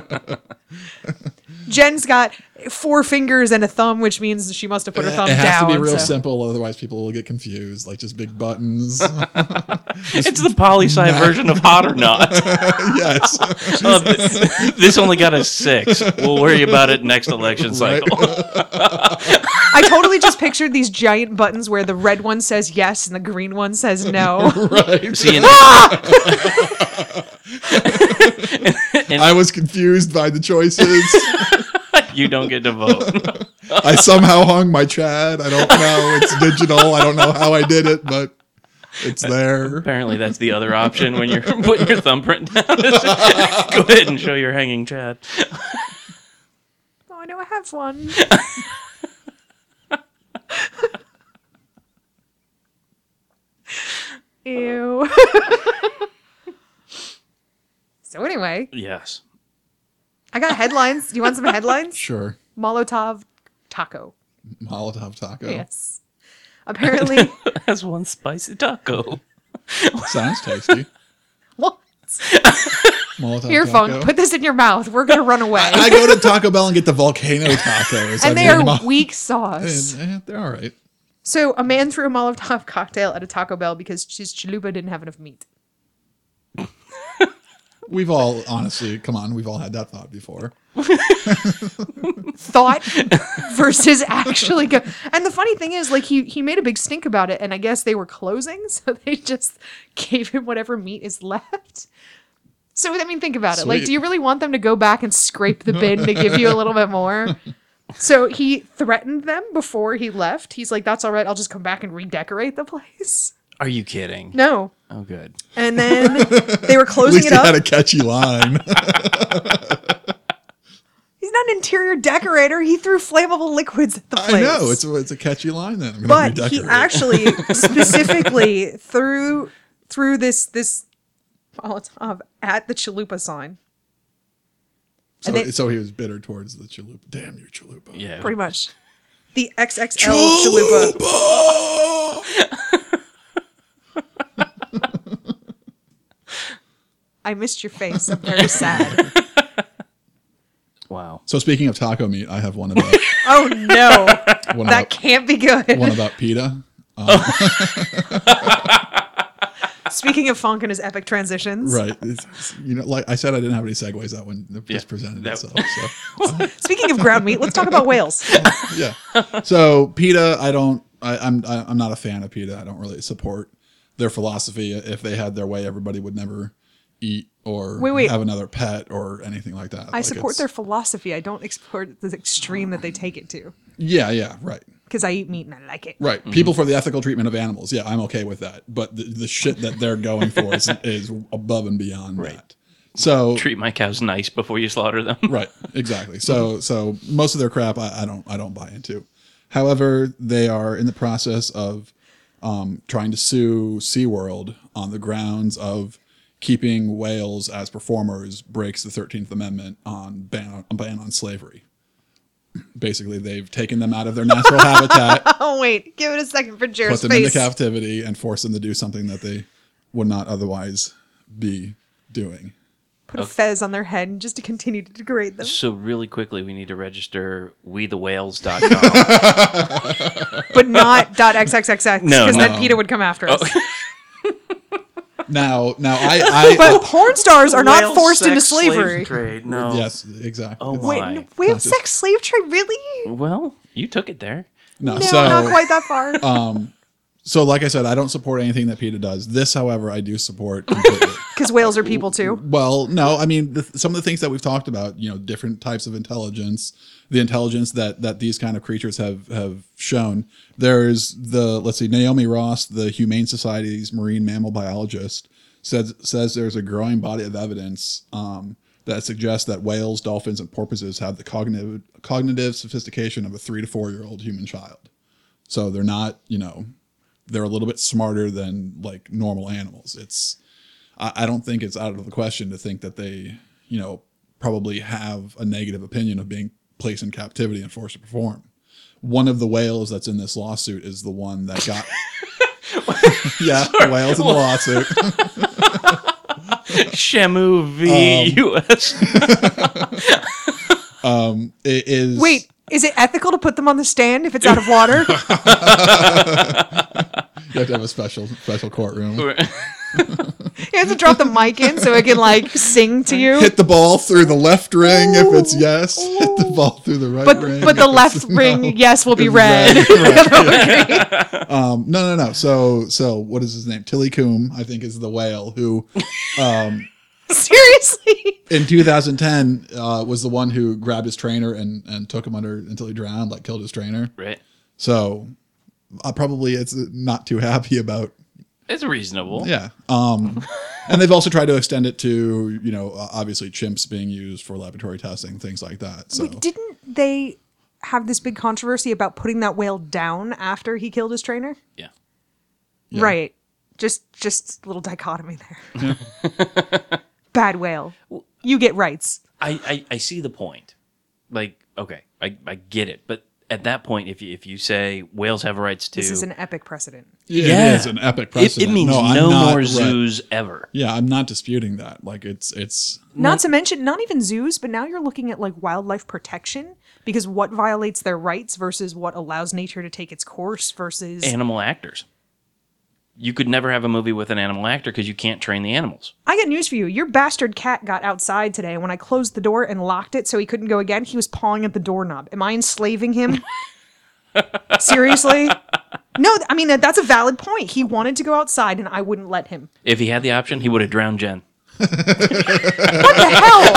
Jen's got four fingers and a thumb, which means she must have put her thumb it has down. to be real so- simple, otherwise people will get confused. Like just big buttons. It's the poli sci version of hot or not. Yes. Uh, th- this only got a six. We'll worry about it next election cycle. I totally just pictured these giant buttons where the red one says yes and the green one says no. Right. See, and, I was confused by the choices. you don't get to vote. I somehow hung my Chad. I don't know. It's digital. I don't know how I did it, but It's there. Apparently, that's the other option when you're putting your thumbprint down. Go ahead and show your hanging chad. Oh, I know I have one. Ew. So anyway, Yes. I got headlines. Do you want some headlines? Sure. Molotov taco. Molotov taco. Yes. Apparently, That's one spicy taco. Sounds tasty. what? Molotov Here, taco. phone. Put this in your mouth. We're gonna run away. I go to Taco Bell and get the volcano tacos. and I they mean, are mo- weak sauce. Eh, eh, they're all right. So a man threw a Molotov cocktail at a Taco Bell because his chalupa didn't have enough meat. We've all, honestly, come on, we've all had that thought before. Thought versus actually go. And the funny thing is, like he he made a big stink about it, and I guess they were closing, so they just gave him whatever meat is left. So I mean, think about it. Like, Sweet. do you really want them to go back and scrape the bin to give you a little bit more? So he threatened them before he left. He's like, "That's all right. I'll just come back and redecorate the place." Are you kidding? No. Oh, good. And then they were At closing least it he up. had a catchy line. He's not an interior decorator. He threw flammable liquids at the place. I know, it's a, it's a catchy line then. I'm gonna But he redecorate it. actually specifically threw threw this this Molotov at the chalupa sign. So, and they- so he was bitter towards the chalupa. Damn you, chalupa. Yeah. Pretty much. The X X L chalupa. I missed your face. I'm very sad. Wow. So speaking of taco meat, I have one about Oh no. one That about, can't be good. one about PETA. Speaking of funk and his epic transitions. Right. It's- it's- you know, like I said, I didn't have any segues. That one just Yeah, presented that- itself. So Speaking of ground meat, let's talk about whales. yeah. So PETA, I don't. I, I'm I, I'm not a fan of PETA. I don't really support their philosophy. If they had their way, everybody would never eat or Wait, wait. have another pet or anything like that. I Like, support it's- their philosophy. I don't support the extreme that they take it to. Yeah, yeah, right. Because I eat meat and I like it. Right. People for the ethical treatment of animals. Yeah, I'm okay with that. But the, the shit that they're going for is, is above and beyond Right. that. So Treat my cows nice before you slaughter them. right, exactly. So so most of their crap I, I don't I don't buy into. However, they are in the process of um, trying to sue SeaWorld on the grounds of keeping whales as performers breaks the thirteenth Amendment on ban on, ban on slavery. Basically, they've taken them out of their natural habitat, Oh, wait. Give it a second for put Jared's them into face. captivity, and force them to do something that they would not otherwise be doing. Put a fez on their head just to continue to degrade them. So really quickly, we need to register we the whales dot com. But not .xxxx. No, Because no. then PETA would come after us. Now, now I, I But porn stars are not Whale forced into sex slave slavery. trade. No. yes, exactly. Oh It's- Wait, my. n- whale Conscious. sex slave trade? Really? Well, you took it there. no, No, so not quite that far. so like I said, I don't support anything that PETA does. This, however, I do support completely. Because whales are people too. Well, no, I mean the, some of the things that we've talked about, you know, different types of intelligence, the intelligence that that these kind of creatures have have shown. There's the let's see, Naomi Ross, the Humane Society's marine mammal biologist, says says there's a growing body of evidence um, that suggests that whales, dolphins, and porpoises have the cognitive cognitive sophistication of a three to four year old human child. So they're not, you know, they're a little bit smarter than like normal animals. It's I I don't think it's out of the question to think that they, you know, probably have a negative opinion of being placed in captivity and forced to perform. One of the whales that's in this lawsuit is the one that got. yeah, the whales in the lawsuit. Shamu v. U S It is. Wait, is it ethical to put them on the stand if it's out of water? You have to have a special special courtroom. You have to drop the mic in so it can like sing to you. Hit the ball through the left ring if it's yes. Hit the ball through the right But ring. but the if left it's ring, no. yes, will be It's red. Right. Um, no, no, no. So, so what is his name? Tilly Coombe, I think, is the whale who, Seriously. in two thousand ten, uh, was the one who grabbed his trainer and and took him under until he drowned, like killed his trainer. Right. So, uh, probably it's not too happy about It's reasonable. Yeah. Um, and they've also tried to extend it to, you know, uh, obviously chimps being used for laboratory testing, things like that. So Wait, didn't they have this big controversy about putting that whale down after he killed his trainer? Yeah. Yeah. Right. Just just a little dichotomy there. Bad whale. You get rights. I, I, I see the point. Like, okay, I, I get it. But at that point, if you, if you say whales have rights to... This is an epic precedent. yeah, Yeah. it is an epic It, precedent. it means no, no, I'm not- more right. zoos ever. Yeah, I'm not disputing that. Like it's it's Not to mention, not even zoos, but now you're looking at like wildlife protection because what violates their rights versus what allows nature to take its course versus. Animal actors. You could never have a movie with an animal actor because you can't train the animals. I got news for you. Your bastard cat got outside today. When I closed the door and locked it so he couldn't go again, he was pawing at the doorknob. Am I enslaving him? Seriously? No, I mean, that's a valid point. He wanted to go outside and I wouldn't let him. If he had the option, he would have drowned Jen. What the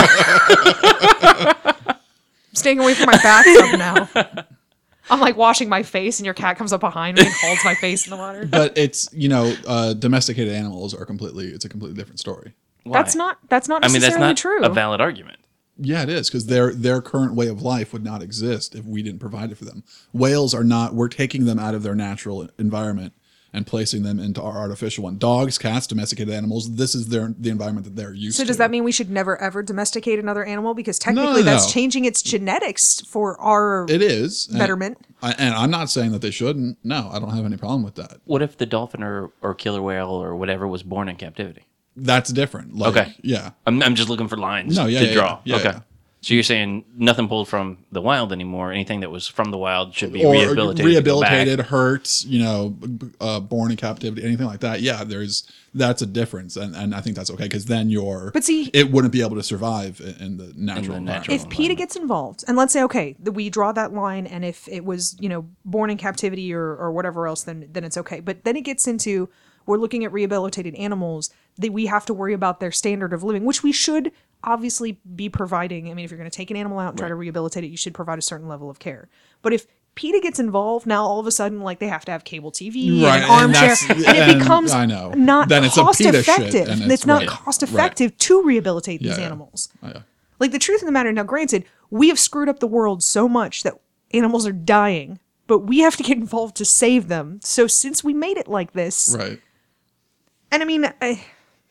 hell? I'm staying away from my bathtub now. I'm like washing my face and your cat comes up behind me and holds my face in the water. but it's you know uh, domesticated animals are completely it's a completely different story. Why? That's not that's not I mean, necessarily that's not true. a valid argument. Yeah, it is because their their current way of life would not exist if we didn't provide it for them. Whales are not. We're taking them out of their natural environment and placing them into our artificial one. Dogs, cats, domesticated animals. This is their the environment that they're used So to. does that mean we should never ever domesticate another animal? Because technically No, no, that's no. changing its genetics for our it is and- betterment. I, and I'm not saying that they shouldn't. No, I don't have any problem with that. What if the dolphin or, or killer whale or whatever was born in captivity? That's different. Like, Okay. Yeah. I'm, I'm just looking for lines No, yeah, to yeah, draw. yeah, okay. yeah. So you're saying nothing pulled from the wild anymore. Anything that was from the wild should be Or rehabilitated. rehabilitated, to go back. hurt, you know, b- uh, born in captivity, anything like that. Yeah, there's that's a difference, and, and I think that's okay because then you're. But see- it wouldn't be able to survive in, in the natural environment. natural- If PETA gets involved, and let's say, okay, that we draw that line, and if it was, you know, born in captivity or, or whatever else, then then it's okay. But then it gets into we're looking at rehabilitated animals that we have to worry about their standard of living, which we should obviously be providing. I mean, if you're going to take an animal out and try to rehabilitate it, you should provide a certain level of care. But if PETA gets involved, now all of a sudden, like they have to have cable T V Right, and an and armchair, that's- and, it and becomes I know. not Then it's a cost PETA shit, effective. and It's, it's- not right, cost right. effective to rehabilitate these Yeah, yeah. animals. Oh, yeah. Like the truth of the matter, now granted, we have screwed up the world so much that animals are dying, but we have to get involved to save them. So since we made it like this, Right. and I mean, I,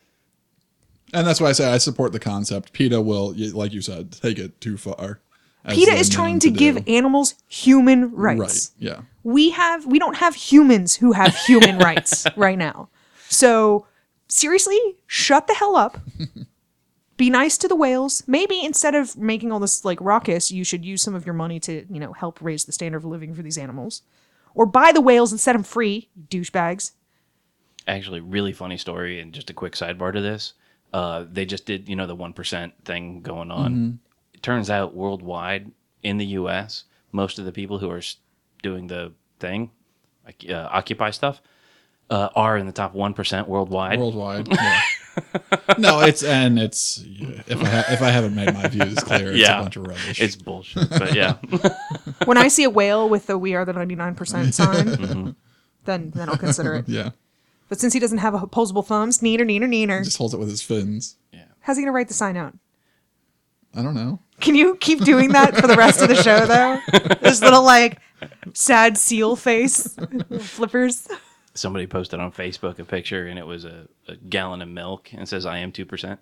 And that's why I say I support the concept. PETA will, y- like you said, take it too far. as PETA they're is known trying to, do. give animals human rights. Right. Yeah. We have we don't have humans who have human rights right now. So seriously, shut the hell up. Be nice to the whales. Maybe instead of making all this like ruckus, you should use some of your money to, you know, help raise the standard of living for these animals. Or buy the whales and set them free, you douchebags. Actually, really funny story, and just a quick sidebar to this. Uh, they just did, you know, the one percent thing going on. Mm-hmm. It turns out worldwide, in the U S, most of the people who are s- doing the thing, like uh, Occupy stuff, uh, are in the top one percent worldwide. Worldwide. Yeah. No, it's and it's if I ha- if I haven't made my views clear, it's Yeah. a bunch of rubbish. It's bullshit, but yeah. When I see a whale with the "We Are the ninety-nine percent" sign, then then I'll consider it. yeah. But since he doesn't have opposable thumbs, neener, neener, neener, Just holds it with his fins. how's he gonna write the sign out? I don't know. Can you keep doing that for the rest of the show, though? This little, like, sad seal face, flippers. Somebody posted on Facebook a picture, and it was a, a gallon of milk, and it says, I am two percent.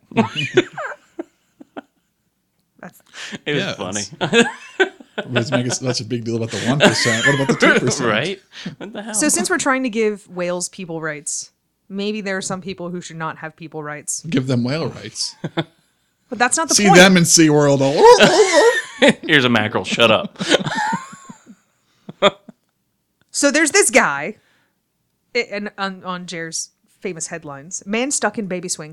That's It was Yeah, funny. Let's make such a big deal about the one percent. What about the two percent? Right? What the hell? so. Since we're trying to give whales people rights, maybe there are some people who should not have people rights. Give them whale rights. But that's not the See point. them in SeaWorld. Oh, oh, oh. Here's a mackerel. Shut up. So there's this guy, i- and on, on Jer's famous headlines, man stuck in baby swing.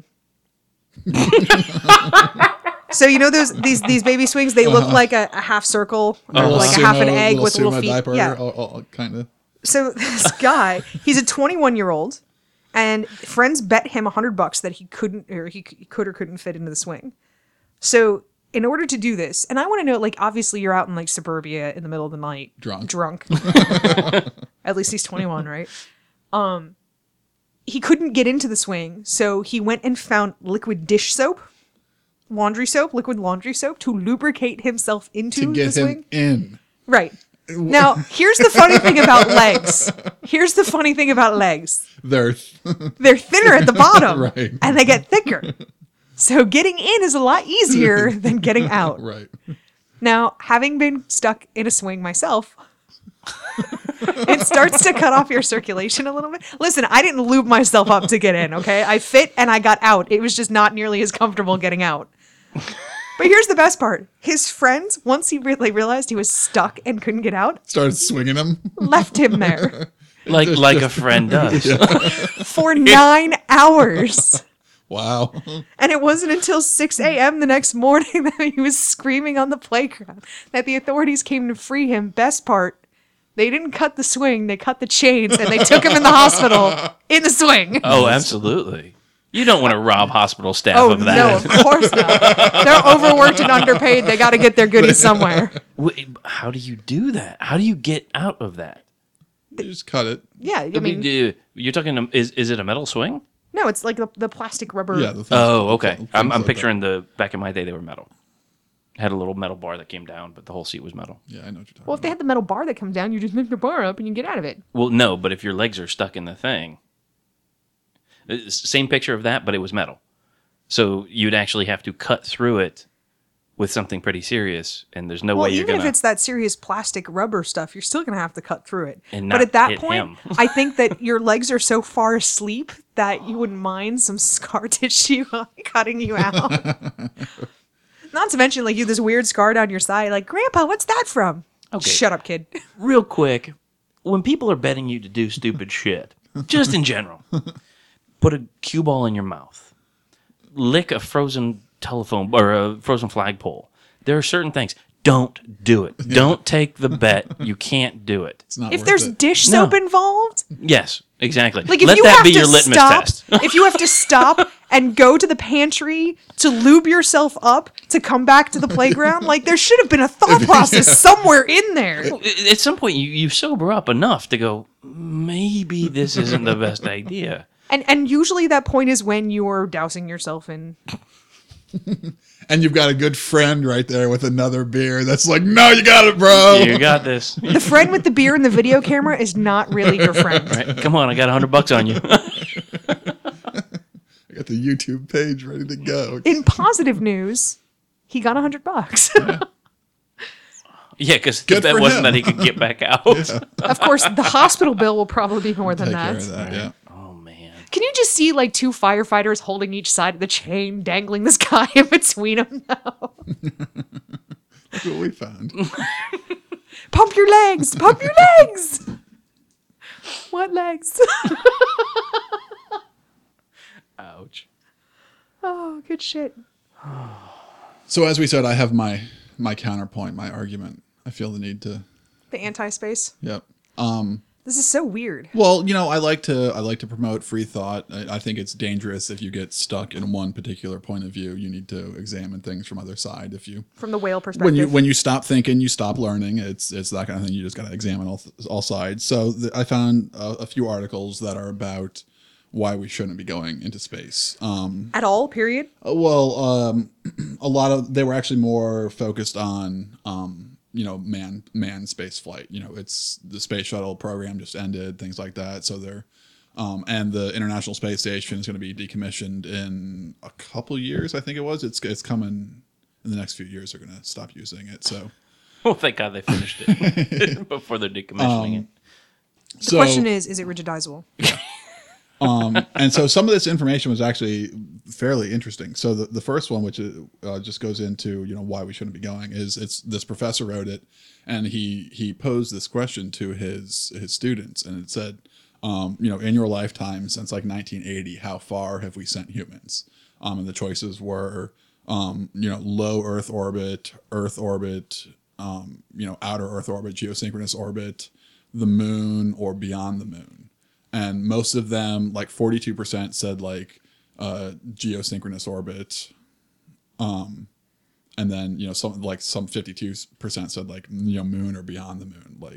So you know those these these baby swings, they look like a, a half circle, or Little like a half an sumo- egg with sumo little feet. diaper, Yeah. oh, oh, kind of. So this guy, he's a twenty-one year old, and friends bet him a hundred bucks that he couldn't, or he c- could or couldn't fit into the swing. So in order to do this, and I want to know, like, obviously you're out in like suburbia in the middle of the night, Drunk. drunk. At least he's twenty-one, right? Um, he couldn't get into the swing, so he went and found liquid dish soap, laundry soap, liquid laundry soap to lubricate himself into To get the swing. him in. Right. Now, here's the funny thing about legs. Here's the funny thing about legs. They're They're thinner at the bottom, Right. and they get thicker. So getting in is a lot easier than getting out. right. Now, having been stuck in a swing myself, it starts to cut off your circulation a little bit. Listen, I didn't lube myself up to get in, okay? I fit and I got out. It was just not nearly as comfortable getting out. But here's the best part. His friends, once he really realized he was stuck and couldn't get out, Started swinging him. left him there Like like a friend does. for nine hours. Wow. And it wasn't until six a.m. the next morning that he was screaming on the playground that the authorities came to free him. Best part, they didn't cut the swing, they cut the chains, and they took him in the hospital in the swing. Oh, absolutely. You don't want to rob hospital staff Oh, of no, that. of course not. They're overworked and underpaid. They got to get their goodies somewhere. Wait, how do you do that? How do you get out of that? You just cut it. Yeah, I I mean, mean, you're talking. Is is it a metal swing? no, it's like the, the plastic rubber. Yeah. The things, Oh, okay. things I'm, I'm like picturing the back in my day they were metal. Had a little metal bar that came down, but the whole seat was metal. that. Yeah, I know what you're talking Well, if they had the metal bar that comes down, you just lift the bar up and you get out of it. Well, no, but if your legs are stuck in the thing, it's the same picture of that, but it was metal. So you'd actually have to cut through it with something pretty serious, and there's no Well, way you're even gonna. if it's that serious plastic rubber stuff, you're still going to have to cut through it. And But not at that hit point, him. I think that your legs are so far asleep that you wouldn't mind some scar tissue cutting you out. Not to mention, like, you have this weird scar down your side. Like, Grandpa, what's that from? Okay. Shut up, kid. Real quick, when people are betting you to do stupid shit, just in general, put a cue ball in your mouth, lick a frozen telephone or a frozen flagpole. There are certain things. Don't do it. Don't take the bet. You can't do it. It's not If worth there's it. dish No. soap involved, Yes, exactly. like if Let you that have be to your litmus stop, test. if you have to stop and go to the pantry to lube yourself up to come back to the playground, like there should have been a thought process somewhere in there. At some point, you, you sober up enough to go, maybe this isn't the best idea. And and usually that point is when you're dousing yourself in. And you've got a good friend right there with another beer that's like, no, you got it, bro. You got this. The friend with the beer and the video camera is not really your friend. Right? Come on, I got a hundred bucks on you. I got the YouTube page ready to go. In positive news, he got a hundred bucks. Yeah, because the Good bet for wasn't him. that he could get back out. Of course, the hospital bill will probably be more than Take care that. of that, yeah. Oh man. Can you just see like two firefighters holding each side of the chain, dangling this guy in between them now? That's what we found. Pump your legs! Pump your legs! What legs? Ouch. Oh, good shit. So as we said, I have my my counterpoint, my argument. I feel the need to. The anti-space. Yep. Um. This is so weird. Well, you know, I like to I like to promote free thought. I, I think it's dangerous if you get stuck in one particular point of view. You need to examine things from other side. If you From the whale perspective. when you when you stop thinking, you stop learning. It's it's that kind of thing. You just got to examine all all sides. So the, I found a, a few articles that are about why we shouldn't be going into space. Um, At all, period. Uh, Well, um, a lot of they were actually more focused on, um, you know, man man space flight. You know, it's the space shuttle program just ended, things like that. So they're um, and the International Space Station is going to be decommissioned in a couple years. I think it was. It's it's coming in the next few years. They're going to stop using it. So Well, thank God they finished it before they're decommissioning it. The so, question is, is it rigidizable? Um, and so some of this information was actually fairly interesting. So the, the first one, which uh, just goes into, you know, why we shouldn't be going, is it's this professor wrote it, and he he posed this question to his his students, and it said, um, you know, in your lifetime since like nineteen eighty, how far have we sent humans? Um, and the choices were, um, you know, low Earth orbit, Earth orbit, um, you know, outer Earth orbit, geosynchronous orbit, the moon, or beyond the moon. And most of them, like forty-two percent said like uh, geosynchronous orbit. Um, and then, you know, some like some fifty-two percent said like, you know, moon or beyond the moon. Like,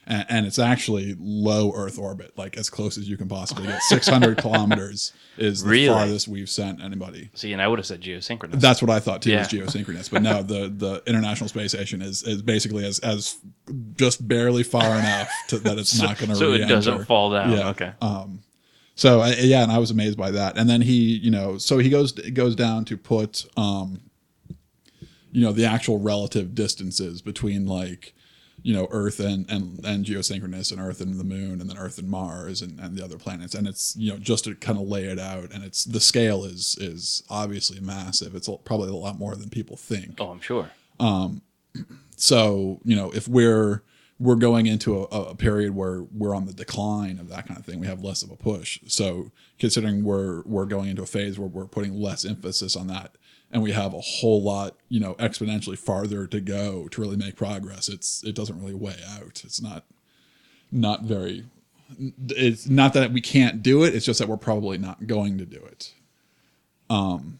and, and it's actually low Earth orbit, like as close as you can possibly get. six hundred kilometers is the Really? farthest we've sent anybody. See, and I would have said geosynchronous. That's what I thought too, Yeah. was geosynchronous. But no, the the International Space Station is is basically as as just barely far enough to, that it's not going to so it re-enter. doesn't fall down. Yeah. Okay. So I, yeah, and I was amazed by that. And then he, you know, so he goes goes down to put, um, you know, the actual relative distances between like, you know, Earth and and, and geosynchronous, and Earth and the Moon, and then Earth and Mars, and, and the other planets. And it's, you know, just to kind of lay it out, and it's the scale is is obviously massive. It's probably a lot more than people think. Oh, I'm sure. So, you know, if we're we're going into a, a period where we're on the decline of that kind of thing, we have less of a push. So considering we're we're going into a phase where we're putting less emphasis on that, and we have a whole lot, you know, exponentially farther to go to really make progress, it's it doesn't really weigh out. It's not not very it's not that we can't do it, it's just that we're probably not going to do it. Um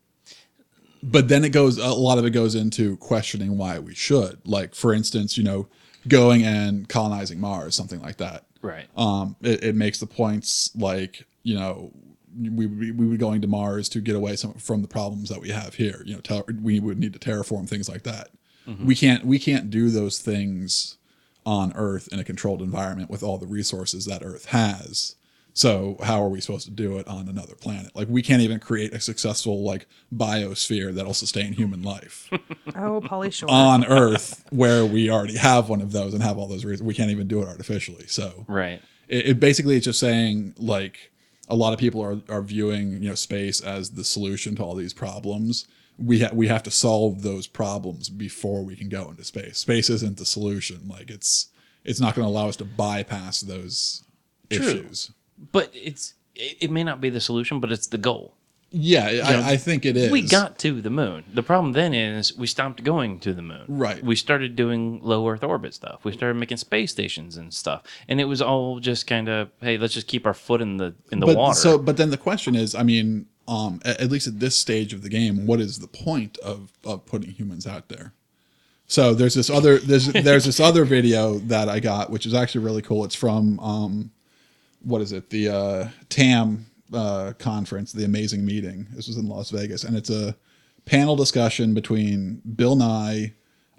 but then it goes, a lot of it goes into questioning why we should. Like, for instance, you know, going and colonizing Mars, something like that. Right. Um, it, it makes the points like, you know, we, we, we would going to Mars to get away some, from the problems that we have here. You know, tel- we would need to terraform, things like that. Mm-hmm. We can't we can't do those things on Earth in a controlled environment with all the resources that Earth has. So how are we supposed to do it on another planet? Like, we can't even create a successful like biosphere that'll sustain human life Oh, Polly Shore. on Earth, where we already have one of those and have all those reasons. We can't even do it artificially. So Right. it, it basically is just saying, like, a lot of people are, are viewing, you know, space as the solution to all these problems. We ha- we have to solve those problems before we can go into space. Space isn't the solution. Like, it's it's not going to allow us to bypass those True. issues. But it's it, it may not be the solution, but it's the goal. Yeah, know, I, I think it is. We got to the moon. The problem then is we stopped going to the moon. Right. We started doing low Earth orbit stuff. We started making space stations and stuff, and it was all just kind of, hey, let's just keep our foot in the in the but, water. So, but then the question is, I mean, um, at, at least at this stage of the game, what is the point of of putting humans out there? So there's this other there's there's this other video that I got, which is actually really cool. It's from um, what is it? The uh, T A M uh, conference, the Amazing Meeting. This was in Las Vegas, and it's a panel discussion between Bill Nye,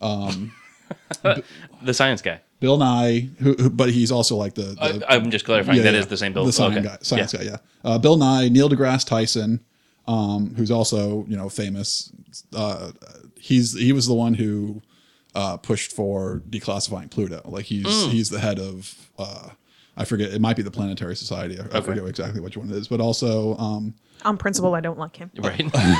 the science guy. Bill Nye, who, who but he's also like the, the I, I'm just clarifying. yeah, that yeah, is the same Bill. the science okay. guy, science Yeah. guy, yeah. Uh, Bill Nye, Neil deGrasse Tyson, um, who's also, you know, famous. Uh, he's he was the one who uh, pushed for declassifying Pluto. Like, he's Mm. he's the head of uh, I forget, it might be the Planetary Society. I, I forget exactly which one it is, but also. Um, On principle, I don't like him. Right.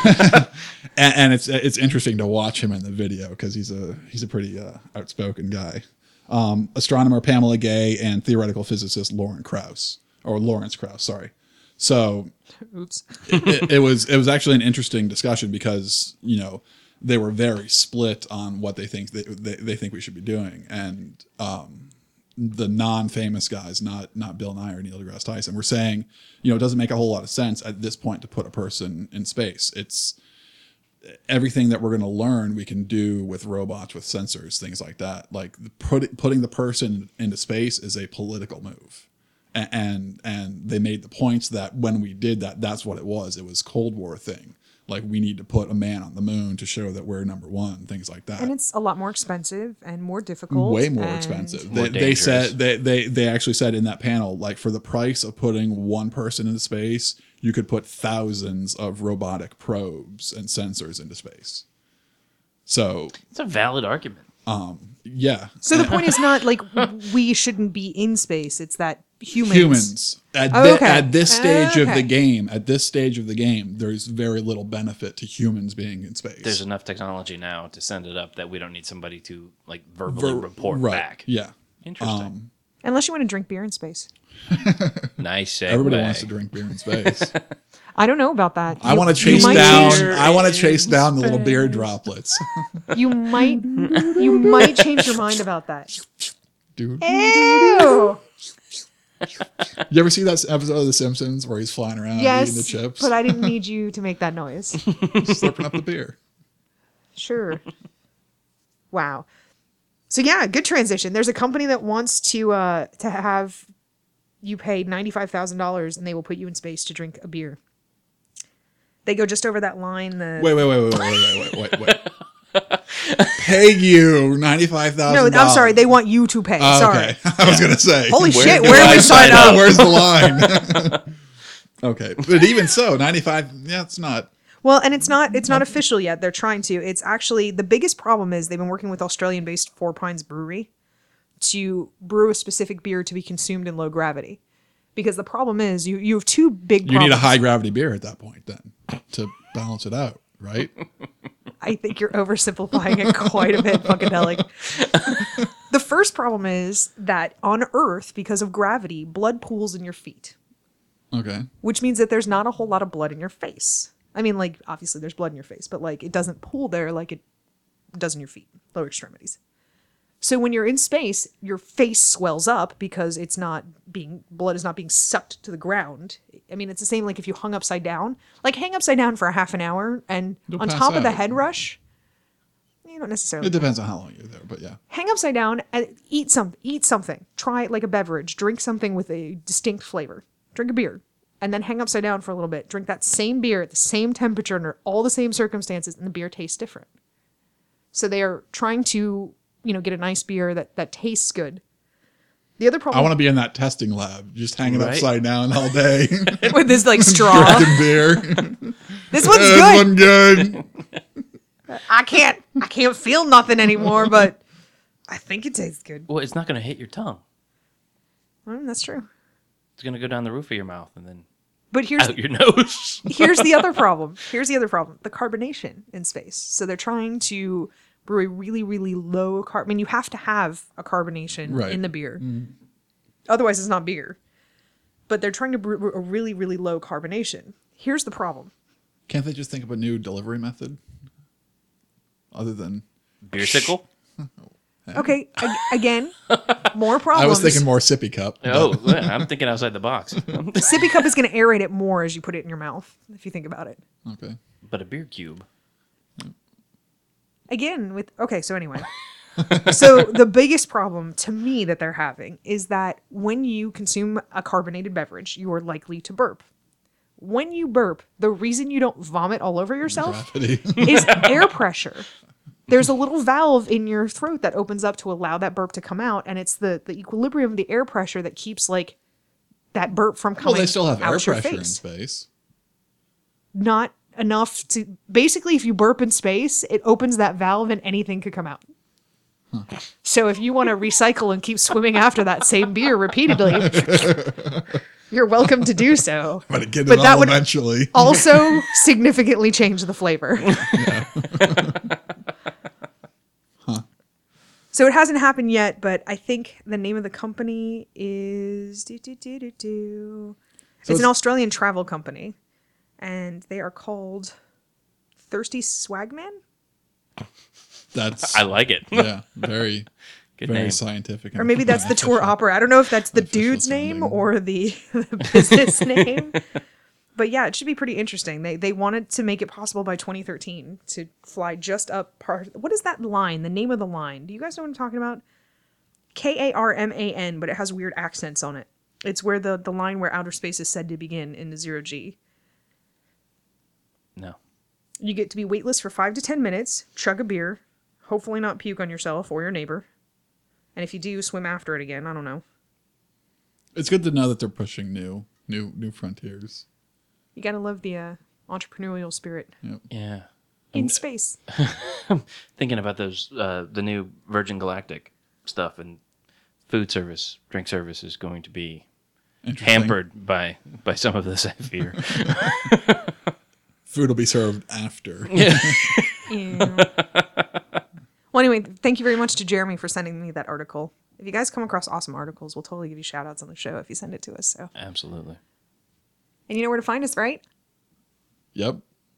and, and it's it's interesting to watch him in the video because he's a he's a pretty uh, outspoken guy. Um, astronomer Pamela Gay and theoretical physicist Lauren Krauss or Lawrence Krauss, sorry. So Oops. it, it was it was actually an interesting discussion because, you know, they were very split on what they think they they, they think we should be doing, and um, the non-famous guys, not not Bill Nye or Neil deGrasse Tyson, were saying, you know, it doesn't make a whole lot of sense at this point to put a person in space. It's everything that we're going to learn we can do with robots, with sensors, things like that. Like, put, putting the person into space is a political move. And, and and they made the points that when we did that, that's what it was. It was Cold War thing. Like, we need to put a man on the moon to show that we're number one, things like that. And it's a lot more expensive and more difficult. Way more and- expensive. More They, they dangerous. said they, they they actually said in that panel, like, for the price of putting one person into space, you could put thousands of robotic probes and sensors into space. So It's a valid argument. yeah, So the point is not like we shouldn't be in space. It's that humans. humans at, Oh, thi- okay. at this stage of Okay. the game, at this stage of the game, there's very little benefit to humans being in space. There's enough technology now to send it up that we don't need somebody to like verbally Ver- report right, back. Yeah. Interesting. Unless you want to drink beer in space. Nice segue. Everybody wants to drink beer in space. I don't know about that. I You- want to you chase might down. change- I want to chase down the little beer droplets. You might. You might change your mind about that. Dude, Ew. you ever see that episode of The Simpsons where he's flying around eating the Yes, chips, but I didn't need you to make that noise. slurping up the beer? Sure. Wow. So yeah, good transition. There's a company that wants to uh, to have you pay ninety-five thousand dollars and they will put you in space to drink a beer. They go just over that line. The Wait, wait, wait, wait, wait, wait, wait, wait. Pay you ninety-five thousand no, dollars. I'm sorry. They want you to pay. Oh, sorry. okay. I was going to say. Holy Where shit! do Where I do we sign sign up? up? Where's the line? Okay, but even so, ninety-five. Yeah, it's not. Well, and it's not it's not official yet. They're trying to. It's actually the biggest problem is they've been working with Australian-based Four Pines Brewery to brew a specific beer to be consumed in low gravity. Because the problem is you you have two big You problems. need a high gravity beer at that point then to balance it out, right? I think you're oversimplifying it quite a bit, Funkadelic. The first problem is that on Earth, because of gravity, blood pools in your feet, Okay. which means that there's not a whole lot of blood in your face. I mean, like, obviously there's blood in your face, but like it doesn't pool there like it does in your feet, lower extremities. So when you're in space, your face swells up because it's not being blood is not being sucked to the ground. I mean, it's the same like if you hung upside down, like hang upside down for a half an hour, and You'll on pass top of the out. head rush, you don't necessarily It depends on how long you're there, but yeah. hang upside down and eat some eat something. Try it like a beverage. Drink something with a distinct flavor. Drink a beer, and then hang upside down for a little bit. Drink that same beer at the same temperature under all the same circumstances, and the beer tastes different. So they are trying to, you know, get a nice beer that, that tastes good. The other I problem want to be in that testing lab, just hanging Right. upside down all day. with this like straw, Drinking beer. this one's This good. one good. I can't, I can't feel nothing anymore, but I think it tastes good. Well, it's not going to hit your tongue. Mm, that's true. It's going to go down the roof of your mouth and then But here's out your nose. here's the other problem. Here's the other problem. The carbonation in space. So they're trying to brew a really, really low carb. I mean, you have to have a carbonation Right. in the beer. Otherwise, it's not beer. But they're trying to brew a really, really low carbonation. Here's the problem. Can't they just think of a new delivery method? Other than Beer sickle? Okay, a- again, more problems. I was thinking more sippy cup. but- Oh, yeah, I'm thinking outside the box. Sippy cup is going to aerate it more as you put it in your mouth, if you think about it. Okay. But a beer cube. Again, with okay, so anyway. So the biggest problem to me that they're having is that when you consume a carbonated beverage, you are likely to burp. When you burp, the reason you don't vomit all over yourself Gravity. is air pressure. There's a little valve in your throat that opens up to allow that burp to come out, and it's the, the equilibrium of the air pressure that keeps like that burp from coming Well, they still have air out your pressure in face. space. Not enough to basically if you burp in space, it opens that valve and anything could come out. So if you want to recycle and keep swimming after that same beer repeatedly, you're welcome to do so. But get But it that all would- eventually. Also significantly change the flavor. So it hasn't happened yet, but I think the name of the company is do, do, do, do, do. It's, it's- an Australian travel company, and they are called Thirsty Swagman. That's I like it. yeah, very Good very name. scientific. Or maybe that's the tour office. opera. I don't know if that's the Official dude's name sounding. or the, the business name. But yeah, it should be pretty interesting. They they wanted to make it possible by twenty thirteen to fly just up part. What is that line? The name of the line? Do you guys know what I'm talking about? K A R M A N, but it has weird accents on it. It's where the, the line where outer space is said to begin in the zero G. No. You get to be weightless for five to ten minutes, chug a beer, hopefully not puke on yourself or your neighbor. And if you do, swim after it again. I don't know. It's good to know that they're pushing new new new frontiers. You gotta love the uh, entrepreneurial spirit Yeah. in space. Thinking about those, uh, the new Virgin Galactic stuff and food service, drink service is going to be Interesting. hampered by by some of this, I fear. Food will be served after. Yeah. Well, anyway, thank you very much to Jeremy for sending me that article. If you guys come across awesome articles, we'll totally give you shout outs on the show if you send it to us. So, Absolutely. and you know where to find us, right? Yep.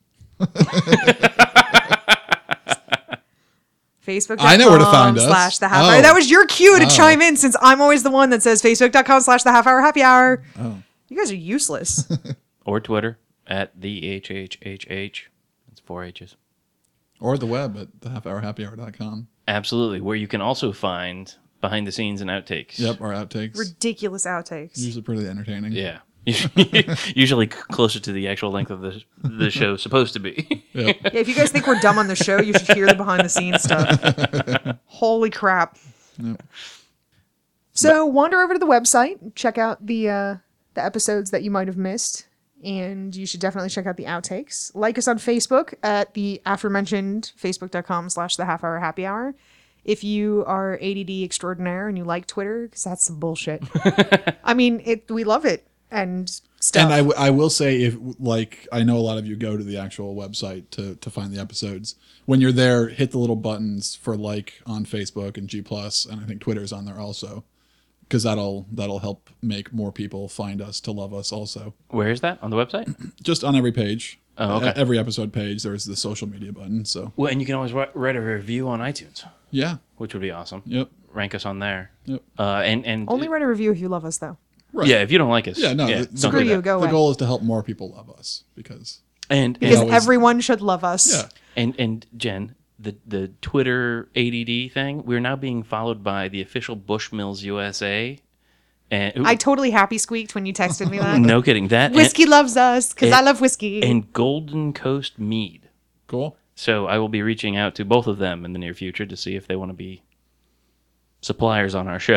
Facebook. I know where to find us. Slash the half Oh. hour. That was your cue to Oh. chime in since I'm always the one that says Facebook.com slash the half hour happy hour. Oh. You guys are useless. Or Twitter at the H H H H. It's four H's. Or the web at the half hour happy hour dot com. Absolutely, where you can also find behind the scenes and outtakes. Yep, our outtakes. Ridiculous outtakes. Usually pretty entertaining. Yeah. Usually closer to the actual length of the the show supposed to be. Yep. Yeah, if you guys think we're dumb on the show, you should hear the behind the scenes stuff. Holy crap. Yep. So wander over to the website, check out the uh, the episodes that you might have missed, and you should definitely check out the outtakes. Like us on Facebook at the aforementioned facebook.com slash the half hour happy hour. If you are A D D extraordinaire and you like Twitter, because that's some bullshit. I mean, it we love it and stuff. And I, w- I will say, if like I know a lot of you go to the actual website to to find the episodes. When you're there, hit the little buttons for like on Facebook and G plus, and I think Twitter's on there also, because that'll that'll help make more people find us to love us also. Where is that? On the website? Just on every page, Oh, okay. uh, every episode page, there's the social media button. So Well, and you can always write, write a review on iTunes, yeah, which would be awesome. yep, Rank us on there. yep. Uh, and and Only write a review if you love us, though. Right. yeah, if you don't like us, Yeah, no, yeah, the- don't Screw do you, that. go The away. goal is to help more people love us because And Because and, always- everyone should love us. yeah, and and Jen, the the Twitter A D D thing, we're now being followed by the official Bushmills U S A. And ooh, I totally happy squeaked when you texted me that. no kidding that and- Whiskey loves us because and- I love whiskey. and Golden Coast Mead. cool. So I will be reaching out to both of them in the near future to see if they want to be suppliers on our show.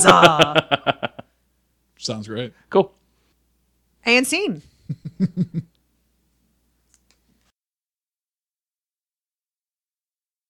Huzzah! Sounds great. Cool. And scene.